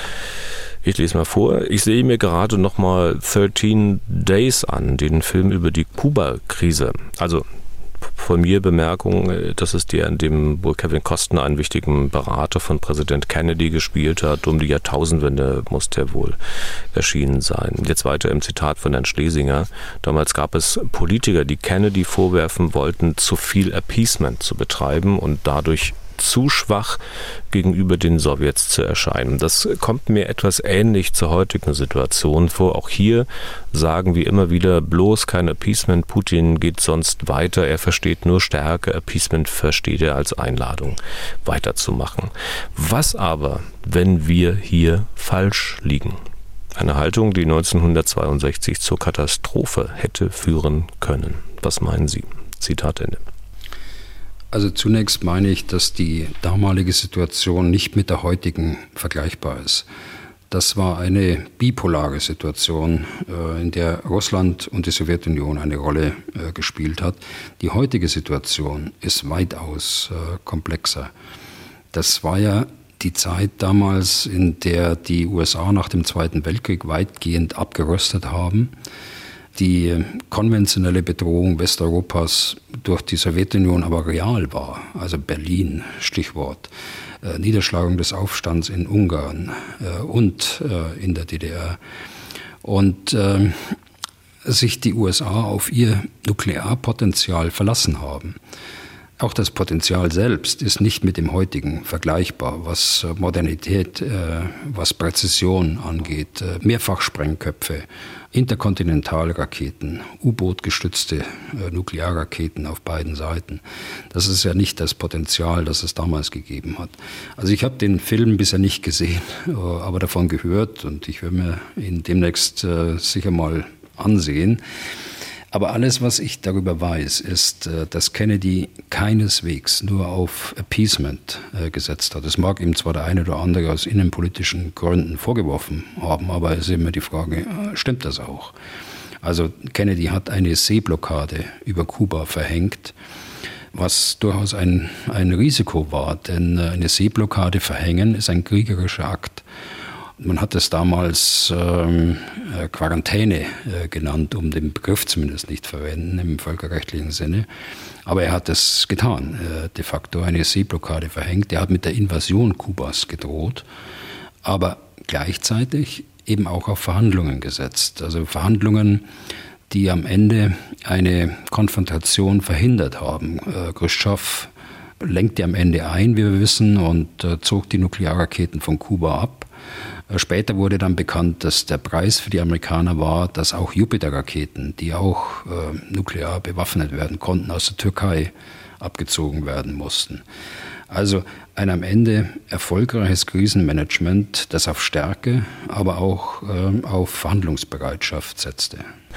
Ich lese mal vor. Ich sehe mir gerade nochmal dreizehn Days an, den Film über die Kuba-Krise. Also von mir Bemerkung, dass es der, in dem wohl Kevin Costner einen wichtigen Berater von Präsident Kennedy gespielt hat. Um die Jahrtausendwende muss der wohl erschienen sein. Jetzt weiter im Zitat von Herrn Schlesinger. Damals gab es Politiker, die Kennedy vorwerfen wollten, zu viel Appeasement zu betreiben und dadurch zu schwach gegenüber den Sowjets zu erscheinen. Das kommt mir etwas ähnlich zur heutigen Situation vor. Auch hier sagen wir immer wieder, bloß kein Appeasement. Putin geht sonst weiter. Er versteht nur Stärke. Appeasement versteht er als Einladung, weiterzumachen. Was aber, wenn wir hier falsch liegen? Eine Haltung, die neunzehnhundertzweiundsechzig zur Katastrophe hätte führen können. Was meinen Sie? Zitat Ende. Also zunächst meine ich, dass die damalige Situation nicht mit der heutigen vergleichbar ist. Das war eine bipolare Situation, in der Russland und die Sowjetunion eine Rolle gespielt hat. Die heutige Situation ist weitaus komplexer. Das war ja die Zeit damals, in der die U S A nach dem Zweiten Weltkrieg weitgehend abgerüstet haben. Die konventionelle Bedrohung Westeuropas durch die Sowjetunion aber real war. Also Berlin, Stichwort, äh, Niederschlagung des Aufstands in Ungarn äh, und äh, in der D D R. Und äh, sich die U S A auf ihr Nuklearpotenzial verlassen haben. Auch das Potenzial selbst ist nicht mit dem heutigen vergleichbar, was Modernität, äh, was Präzision angeht, äh, Mehrfachsprengköpfe, Interkontinentalraketen, U-Boot-gestützte äh, Nuklearraketen auf beiden Seiten. Das ist ja nicht das Potenzial, das es damals gegeben hat. Also ich habe den Film bisher nicht gesehen, äh, aber davon gehört und ich werde mir ihn demnächst äh, sicher mal ansehen. Aber alles, was ich darüber weiß, ist, dass Kennedy keineswegs nur auf Appeasement gesetzt hat. Es mag ihm zwar der eine oder andere aus innenpolitischen Gründen vorgeworfen haben, aber es ist immer die Frage, stimmt das auch? Also Kennedy hat eine Seeblockade über Kuba verhängt, was durchaus ein, ein Risiko war, denn eine Seeblockade verhängen ist ein kriegerischer Akt. Man hat es damals ähm, Quarantäne äh, genannt, um den Begriff zumindest nicht verwenden im völkerrechtlichen Sinne. Aber er hat es getan, äh, de facto eine Seeblockade verhängt. Er hat mit der Invasion Kubas gedroht, aber gleichzeitig eben auch auf Verhandlungen gesetzt. Also Verhandlungen, die am Ende eine Konfrontation verhindert haben. Äh, Chruschtschow lenkte am Ende ein, wie wir wissen, und äh, zog die Nuklearraketen von Kuba ab. Später wurde dann bekannt, dass der Preis für die Amerikaner war, dass auch Jupiter-Raketen, die auch äh, nuklear bewaffnet werden konnten, aus der Türkei abgezogen werden mussten. Also ein am Ende erfolgreiches Krisenmanagement, das auf Stärke, aber auch äh, auf Verhandlungsbereitschaft setzte.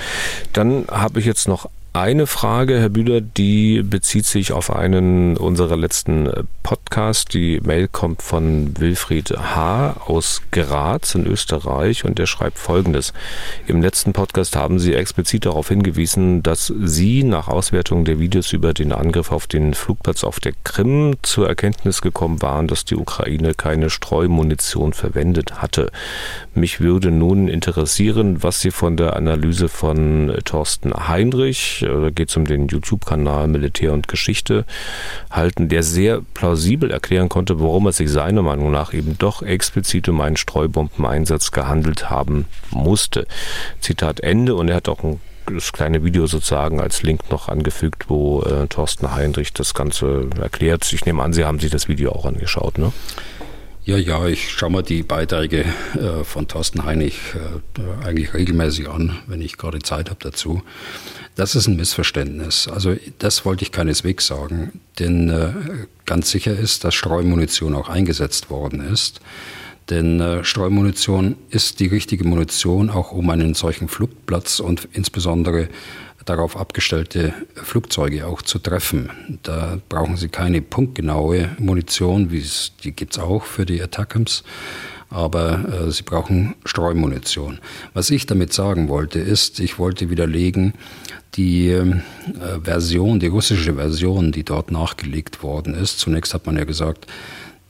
Dann habe ich jetzt noch eine Frage, Herr Bühler, die bezieht sich auf einen unserer letzten Podcasts. Die Mail kommt von Wilfried H. aus Graz in Österreich und der schreibt Folgendes. Im letzten Podcast haben Sie explizit darauf hingewiesen, dass Sie nach Auswertung der Videos über den Angriff auf den Flugplatz auf der Krim zur Erkenntnis gekommen waren, dass die Ukraine keine Streumunition verwendet hatte. Mich würde nun interessieren, was Sie von der Analyse von Thorsten Heinrich, da geht es um den YouTube-Kanal Militär und Geschichte, halten, der sehr plausibel erklären konnte, warum es sich seiner Meinung nach eben doch explizit um einen Streubombeneinsatz gehandelt haben musste. Zitat Ende. Und er hat auch ein das kleine Video sozusagen als Link noch angefügt, wo äh, Thorsten Heinrich das Ganze erklärt. Ich nehme an, Sie haben sich das Video auch angeschaut, ne? Ja, ja, ich schaue mir die Beiträge äh, von Thorsten Heinrich äh, eigentlich regelmäßig an, wenn ich gerade Zeit habe dazu. Das ist ein Missverständnis. Also das wollte ich keineswegs sagen, denn äh, ganz sicher ist, dass Streumunition auch eingesetzt worden ist. Denn äh, Streumunition ist die richtige Munition, auch um einen solchen Flugplatz und insbesondere darauf abgestellte Flugzeuge auch zu treffen. Da brauchen Sie keine punktgenaue Munition, wie es, die gibt es auch für die Attackams, aber äh, Sie brauchen Streumunition. Was ich damit sagen wollte, ist, ich wollte widerlegen, die äh, Version, die russische Version, die dort nachgelegt worden ist. Zunächst hat man ja gesagt,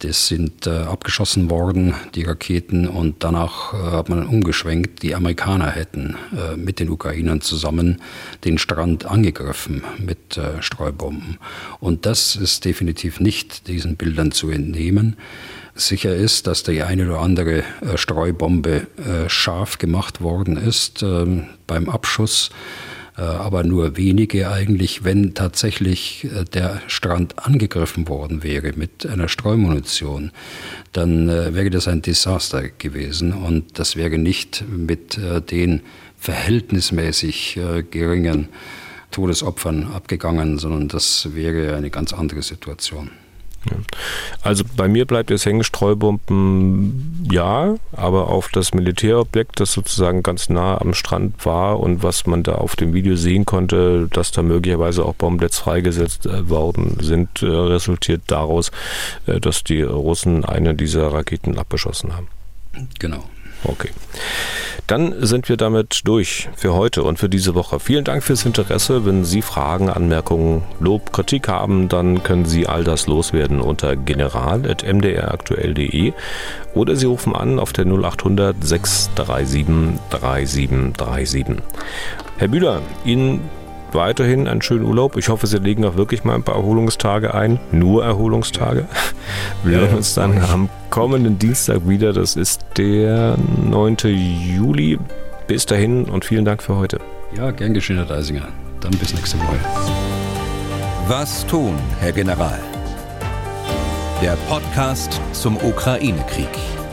Das sind äh, abgeschossen worden, die Raketen, und danach äh, hat man umgeschwenkt. Die Amerikaner hätten äh, mit den Ukrainern zusammen den Strand angegriffen mit äh, Streubomben. Und das ist definitiv nicht diesen Bildern zu entnehmen. Sicher ist, dass die eine oder andere äh, Streubombe äh, scharf gemacht worden ist äh, beim Abschuss. Aber nur wenige eigentlich, wenn tatsächlich der Strand angegriffen worden wäre mit einer Streumunition, dann wäre das ein Desaster gewesen und das wäre nicht mit den verhältnismäßig geringen Todesopfern abgegangen, sondern das wäre eine ganz andere Situation. Also bei mir bleibt jetzt hängen, Streubomben ja, aber auf das Militärobjekt, das sozusagen ganz nah am Strand war und was man da auf dem Video sehen konnte, dass da möglicherweise auch Bombenblitz freigesetzt worden sind, resultiert daraus, dass die Russen eine dieser Raketen abgeschossen haben. Genau. Okay. Dann sind wir damit durch für heute und für diese Woche. Vielen Dank fürs Interesse. Wenn Sie Fragen, Anmerkungen, Lob, Kritik haben, dann können Sie all das loswerden unter general at m d r aktuell punkt d e oder Sie rufen an auf der null acht hundert sechs drei sieben drei sieben drei sieben. Herr Bühler, Ihnen weiterhin einen schönen Urlaub. Ich hoffe, Sie legen auch wirklich mal ein paar Erholungstage ein. Nur Erholungstage. Wir hören uns dann am kommenden Dienstag wieder. Das ist der neunte Juli. Bis dahin und vielen Dank für heute. Ja, gern geschehen, Herr Deisinger. Dann bis nächste Woche. Was tun, Herr General? Der Podcast zum Ukraine-Krieg.